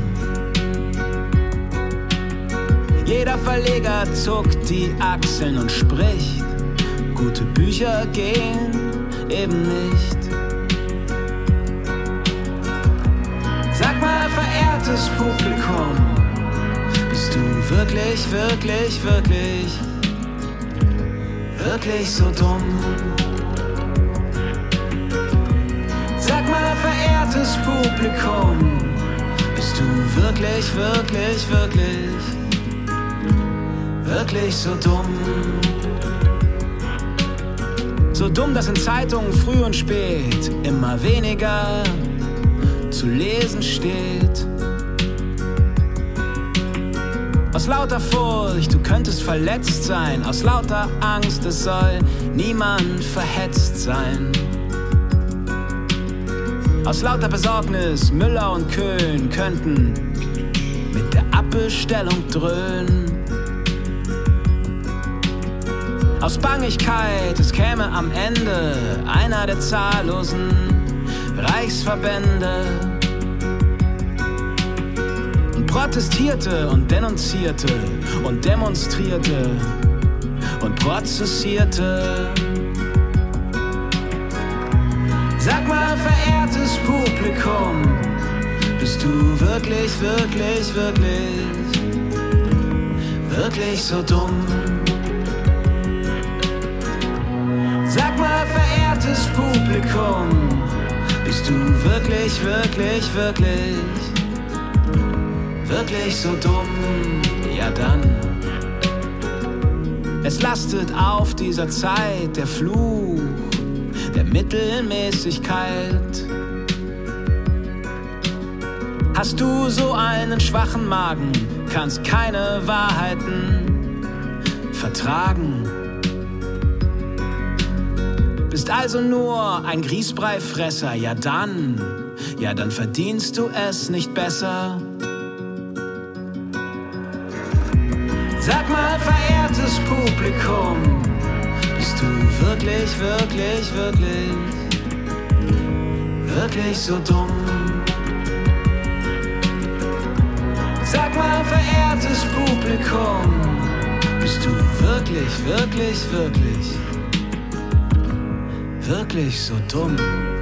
Jeder Verleger zuckt die Achseln und spricht, gute Bücher gehen eben nicht. Sag mal, verehrtes Publikum, bist du wirklich, wirklich, wirklich, wirklich so dumm? Sag mal, verehrtes Publikum, bist du wirklich, wirklich, wirklich, wirklich so dumm? So dumm, dass in Zeitungen früh und spät immer weniger zu lesen steht. Aus lauter Furcht, du könntest verletzt sein, aus lauter Angst, es soll niemand verhetzt sein. Aus lauter Besorgnis, Müller und Köhn könnten mit der Abbestellung dröhnen. Aus Bangigkeit, es käme am Ende einer der zahllosen Reichsverbände und protestierte und denunzierte und demonstrierte und prozessierte. Sag mal, verehrtes Publikum, bist du wirklich, wirklich, wirklich, wirklich so dumm? Sag mal, verehrtes Publikum, bist du wirklich, wirklich, wirklich, wirklich so dumm? Ja dann. Es lastet auf dieser Zeit der Fluch der Mittelmäßigkeit. Hast du so einen schwachen Magen, kannst keine Wahrheiten vertragen. Bist also nur ein Grießbreifresser, ja dann, ja dann verdienst du es nicht besser. Sag mal, verehrtes Publikum, bist du wirklich, wirklich, wirklich, wirklich so dumm? Sag mal, verehrtes Publikum, bist du wirklich, wirklich, wirklich, wirklich so dumm?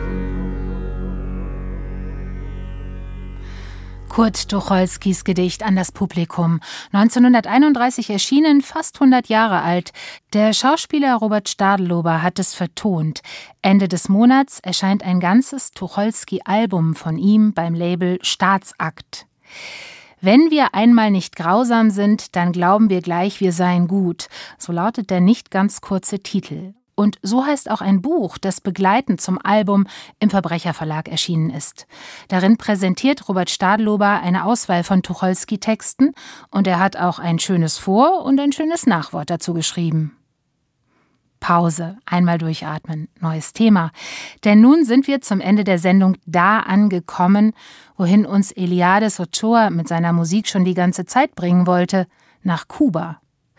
Kurt Tucholskys Gedicht an das Publikum. neunzehnhunderteinunddreißig erschienen, fast hundert Jahre alt. Der Schauspieler Robert Stadelober hat es vertont. Ende des Monats erscheint ein ganzes Tucholsky-Album von ihm beim Label Staatsakt. Wenn wir einmal nicht grausam sind, dann glauben wir gleich, wir seien gut. So lautet der nicht ganz kurze Titel. Und so heißt auch ein Buch, das begleitend zum Album im Verbrecherverlag erschienen ist. Darin präsentiert Robert Stadelober eine Auswahl von Tucholsky-Texten und er hat auch ein schönes Vor- und ein schönes Nachwort dazu geschrieben. Pause, einmal durchatmen, neues Thema. Denn nun sind wir zum Ende der Sendung da angekommen, wohin uns Eliades Ochoa mit seiner Musik schon die ganze Zeit bringen wollte, nach Kuba.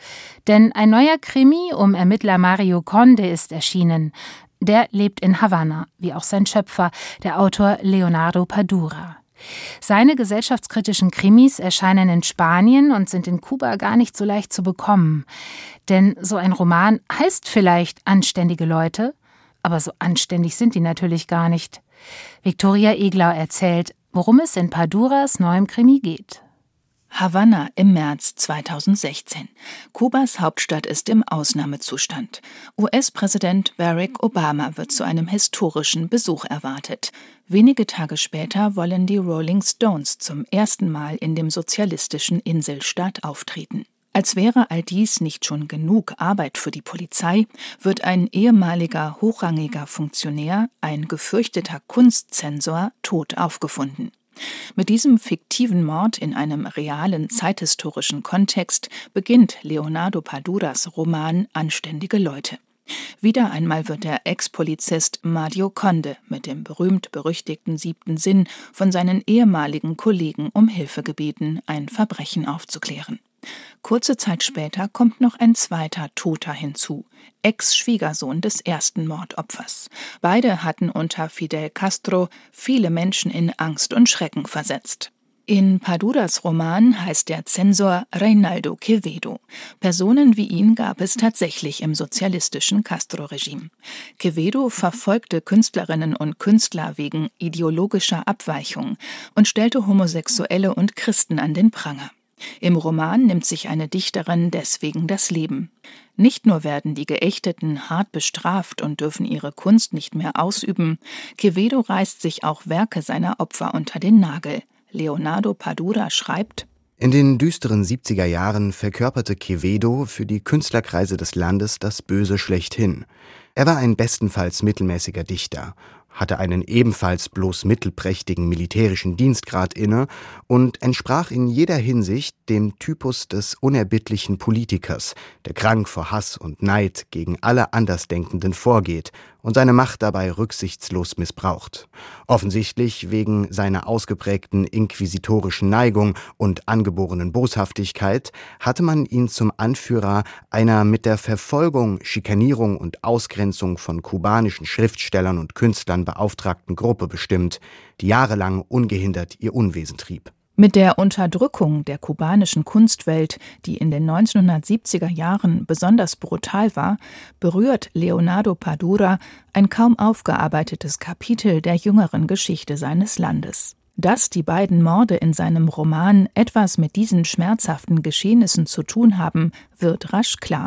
Denn ein neuer Krimi um Ermittler Mario Conde ist erschienen. Der lebt in Havanna, wie auch sein Schöpfer, der Autor Leonardo Padura. Seine gesellschaftskritischen Krimis erscheinen in Spanien und sind in Kuba gar nicht so leicht zu bekommen. Denn so ein Roman heißt vielleicht Anständige Leute, aber so anständig sind die natürlich gar nicht. Viktoria Eglau erzählt, worum es in Paduras neuem Krimi geht. Havanna im März zweitausendsechzehn. Kubas Hauptstadt ist im Ausnahmezustand. U S-Präsident Barack Obama wird zu einem historischen Besuch erwartet. Wenige Tage später wollen die Rolling Stones zum ersten Mal in dem sozialistischen Inselstaat auftreten. Als wäre all dies nicht schon genug Arbeit für die Polizei, wird ein ehemaliger hochrangiger Funktionär, ein gefürchteter Kunstzensor, tot aufgefunden. Mit diesem fiktiven Mord in einem realen zeithistorischen Kontext beginnt Leonardo Paduras Roman Anständige Leute. Wieder einmal wird der Ex-Polizist Mario Conde mit dem berühmt-berüchtigten siebten Sinn von seinen ehemaligen Kollegen um Hilfe gebeten, ein Verbrechen aufzuklären. Kurze Zeit später kommt noch ein zweiter Toter hinzu, Ex-Schwiegersohn des ersten Mordopfers. Beide hatten unter Fidel Castro viele Menschen in Angst und Schrecken versetzt. In Paduras Roman heißt der Zensor Reinaldo Quevedo. Personen wie ihn gab es tatsächlich im sozialistischen Castro-Regime. Quevedo verfolgte Künstlerinnen und Künstler wegen ideologischer Abweichung und stellte Homosexuelle und Christen an den Pranger. Im Roman nimmt sich eine Dichterin deswegen das Leben. Nicht nur werden die Geächteten hart bestraft und dürfen ihre Kunst nicht mehr ausüben, Quevedo reißt sich auch Werke seiner Opfer unter den Nagel. Leonardo Padura schreibt: In den düsteren siebziger Jahren verkörperte Quevedo für die Künstlerkreise des Landes das Böse schlechthin. Er war ein bestenfalls mittelmäßiger Dichter, hatte einen ebenfalls bloß mittelprächtigen militärischen Dienstgrad inne und entsprach in jeder Hinsicht dem Typus des unerbittlichen Politikers, der krank vor Hass und Neid gegen alle Andersdenkenden vorgeht und seine Macht dabei rücksichtslos missbraucht. Offensichtlich wegen seiner ausgeprägten inquisitorischen Neigung und angeborenen Boshaftigkeit hatte man ihn zum Anführer einer mit der Verfolgung, Schikanierung und Ausgrenzung von kubanischen Schriftstellern und Künstlern beauftragten Gruppe bestimmt, die jahrelang ungehindert ihr Unwesen trieb. Mit der Unterdrückung der kubanischen Kunstwelt, die in den neunzehnhundertsiebziger Jahren besonders brutal war, berührt Leonardo Padura ein kaum aufgearbeitetes Kapitel der jüngeren Geschichte seines Landes. Dass die beiden Morde in seinem Roman etwas mit diesen schmerzhaften Geschehnissen zu tun haben, wird rasch klar.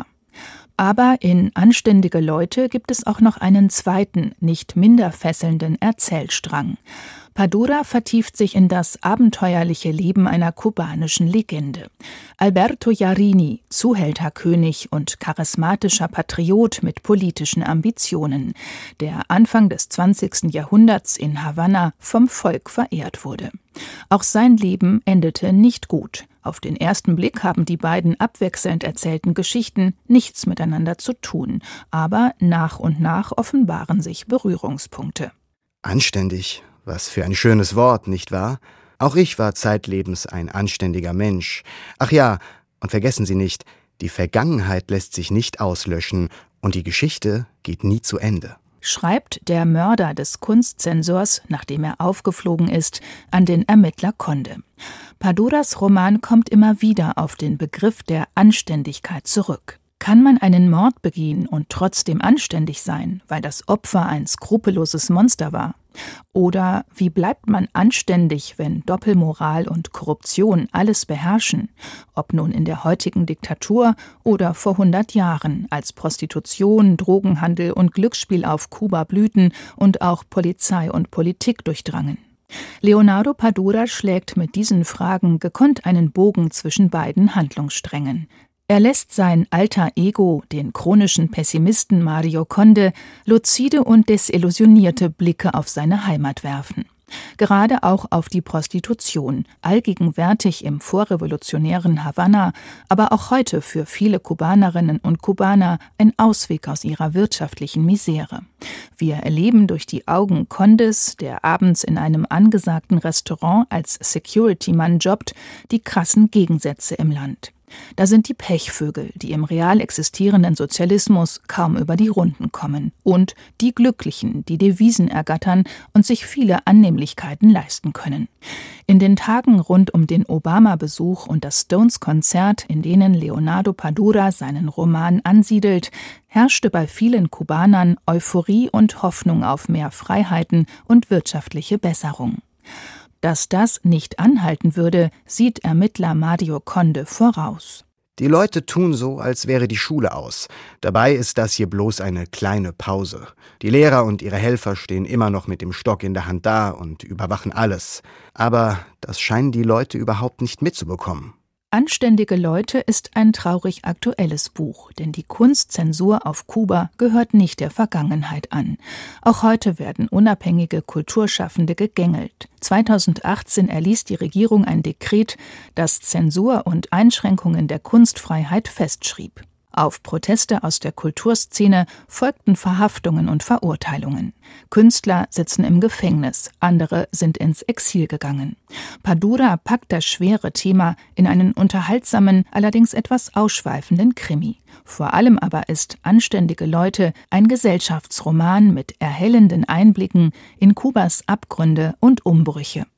Aber in Anständige Leute gibt es auch noch einen zweiten, nicht minder fesselnden Erzählstrang. Padura vertieft sich in das abenteuerliche Leben einer kubanischen Legende. Alberto Jarini, Zuhälterkönig und charismatischer Patriot mit politischen Ambitionen, der Anfang des zwanzigsten Jahrhunderts in Havanna vom Volk verehrt wurde. Auch sein Leben endete nicht gut. Auf den ersten Blick haben die beiden abwechselnd erzählten Geschichten nichts miteinander zu tun, aber nach und nach offenbaren sich Berührungspunkte. Anständig, was für ein schönes Wort, nicht wahr? Auch ich war zeitlebens ein anständiger Mensch. Ach ja, und vergessen Sie nicht, die Vergangenheit lässt sich nicht auslöschen und die Geschichte geht nie zu Ende. Schreibt der Mörder des Kunstzensors, nachdem er aufgeflogen ist, an den Ermittler Conde. Paduras Roman kommt immer wieder auf den Begriff der Anständigkeit zurück. Kann man einen Mord begehen und trotzdem anständig sein, weil das Opfer ein skrupelloses Monster war? Oder wie bleibt man anständig, wenn Doppelmoral und Korruption alles beherrschen, ob nun in der heutigen Diktatur oder vor hundert Jahren, als Prostitution, Drogenhandel und Glücksspiel auf Kuba blühten und auch Polizei und Politik durchdrangen? Leonardo Padura schlägt mit diesen Fragen gekonnt einen Bogen zwischen beiden Handlungssträngen. Er lässt sein alter Ego, den chronischen Pessimisten Mario Conde, luzide und desillusionierte Blicke auf seine Heimat werfen. Gerade auch auf die Prostitution, allgegenwärtig im vorrevolutionären Havanna, aber auch heute für viele Kubanerinnen und Kubaner ein Ausweg aus ihrer wirtschaftlichen Misere. Wir erleben durch die Augen Condes, der abends in einem angesagten Restaurant als Security-Mann jobbt, die krassen Gegensätze im Land. Da sind die Pechvögel, die im real existierenden Sozialismus kaum über die Runden kommen, und die Glücklichen, die Devisen ergattern und sich viele Annehmlichkeiten leisten können. In den Tagen rund um den Obama-Besuch und das Stones-Konzert, in denen Leonardo Padura seinen Roman ansiedelt, herrschte bei vielen Kubanern Euphorie und Hoffnung auf mehr Freiheiten und wirtschaftliche Besserung. Dass das nicht anhalten würde, sieht Ermittler Mario Conde voraus. Die Leute tun so, als wäre die Schule aus. Dabei ist das hier bloß eine kleine Pause. Die Lehrer und ihre Helfer stehen immer noch mit dem Stock in der Hand da und überwachen alles. Aber das scheinen die Leute überhaupt nicht mitzubekommen. Anständige Leute ist ein traurig aktuelles Buch, denn die Kunstzensur auf Kuba gehört nicht der Vergangenheit an. Auch heute werden unabhängige Kulturschaffende gegängelt. zweitausendachtzehn erließ die Regierung ein Dekret, das Zensur und Einschränkungen der Kunstfreiheit festschrieb. Auf Proteste aus der Kulturszene folgten Verhaftungen und Verurteilungen. Künstler sitzen im Gefängnis, andere sind ins Exil gegangen. Padura packt das schwere Thema in einen unterhaltsamen, allerdings etwas ausschweifenden Krimi. Vor allem aber ist Anständige Leute ein Gesellschaftsroman mit erhellenden Einblicken in Kubas Abgründe und Umbrüche.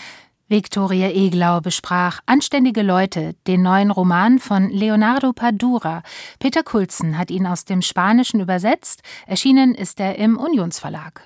Viktoria Eglau besprach Anständige Leute, den neuen Roman von Leonardo Padura. Peter Kulzen hat ihn aus dem Spanischen übersetzt. Erschienen ist er im Unionsverlag.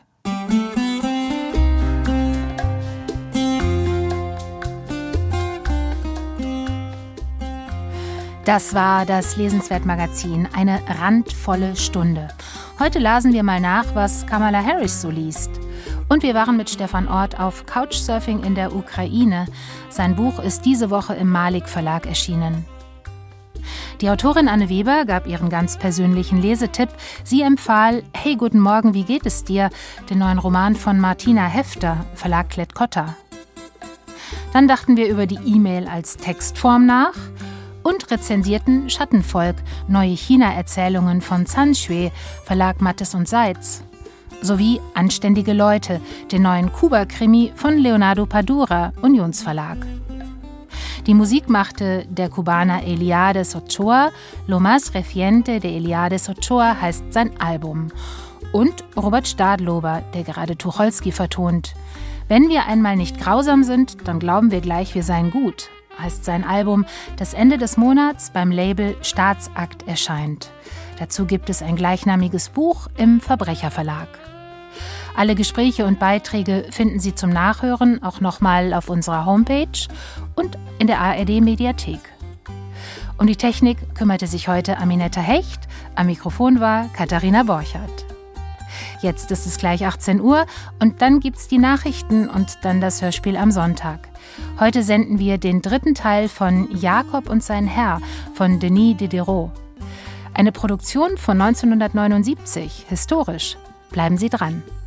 Das war das Lesenswert-Magazin, eine randvolle Stunde. Heute lasen wir mal nach, was Kamala Harris so liest. Und wir waren mit Stefan Ort auf Couchsurfing in der Ukraine. Sein Buch ist diese Woche im Malik Verlag erschienen. Die Autorin Anne Weber gab ihren ganz persönlichen Lesetipp. Sie empfahl »Hey, guten Morgen, wie geht es dir?«, den neuen Roman von Martina Hefter, Verlag Klett-Cotta. Dann dachten wir über die E-Mail als Textform nach und rezensierten Schattenvolk, neue China-Erzählungen von Zhan Xue, Verlag Mattes und Seitz. sowie Anständige Leute, den neuen Kuba-Krimi von Leonardo Padura, Unionsverlag. Die Musik machte der Kubaner Eliades Ochoa, Lo más reciente de Eliades Ochoa heißt sein Album. Und Robert Stadlober, der gerade Tucholsky vertont. Wenn wir einmal nicht grausam sind, dann glauben wir gleich, wir seien gut, heißt sein Album, das Ende des Monats beim Label Staatsakt erscheint. Dazu gibt es ein gleichnamiges Buch im Verbrecherverlag. Alle Gespräche und Beiträge finden Sie zum Nachhören auch nochmal auf unserer Homepage und in der A R D-Mediathek. Um die Technik kümmerte sich heute Aminetta Hecht, am Mikrofon war Katharina Borchardt. Jetzt ist es gleich achtzehn Uhr und dann gibt's die Nachrichten und dann das Hörspiel am Sonntag. Heute senden wir den dritten Teil von Jakob und sein Herr von Denis Diderot. Eine Produktion von neunzehnhundertneunundsiebzig, historisch. Bleiben Sie dran.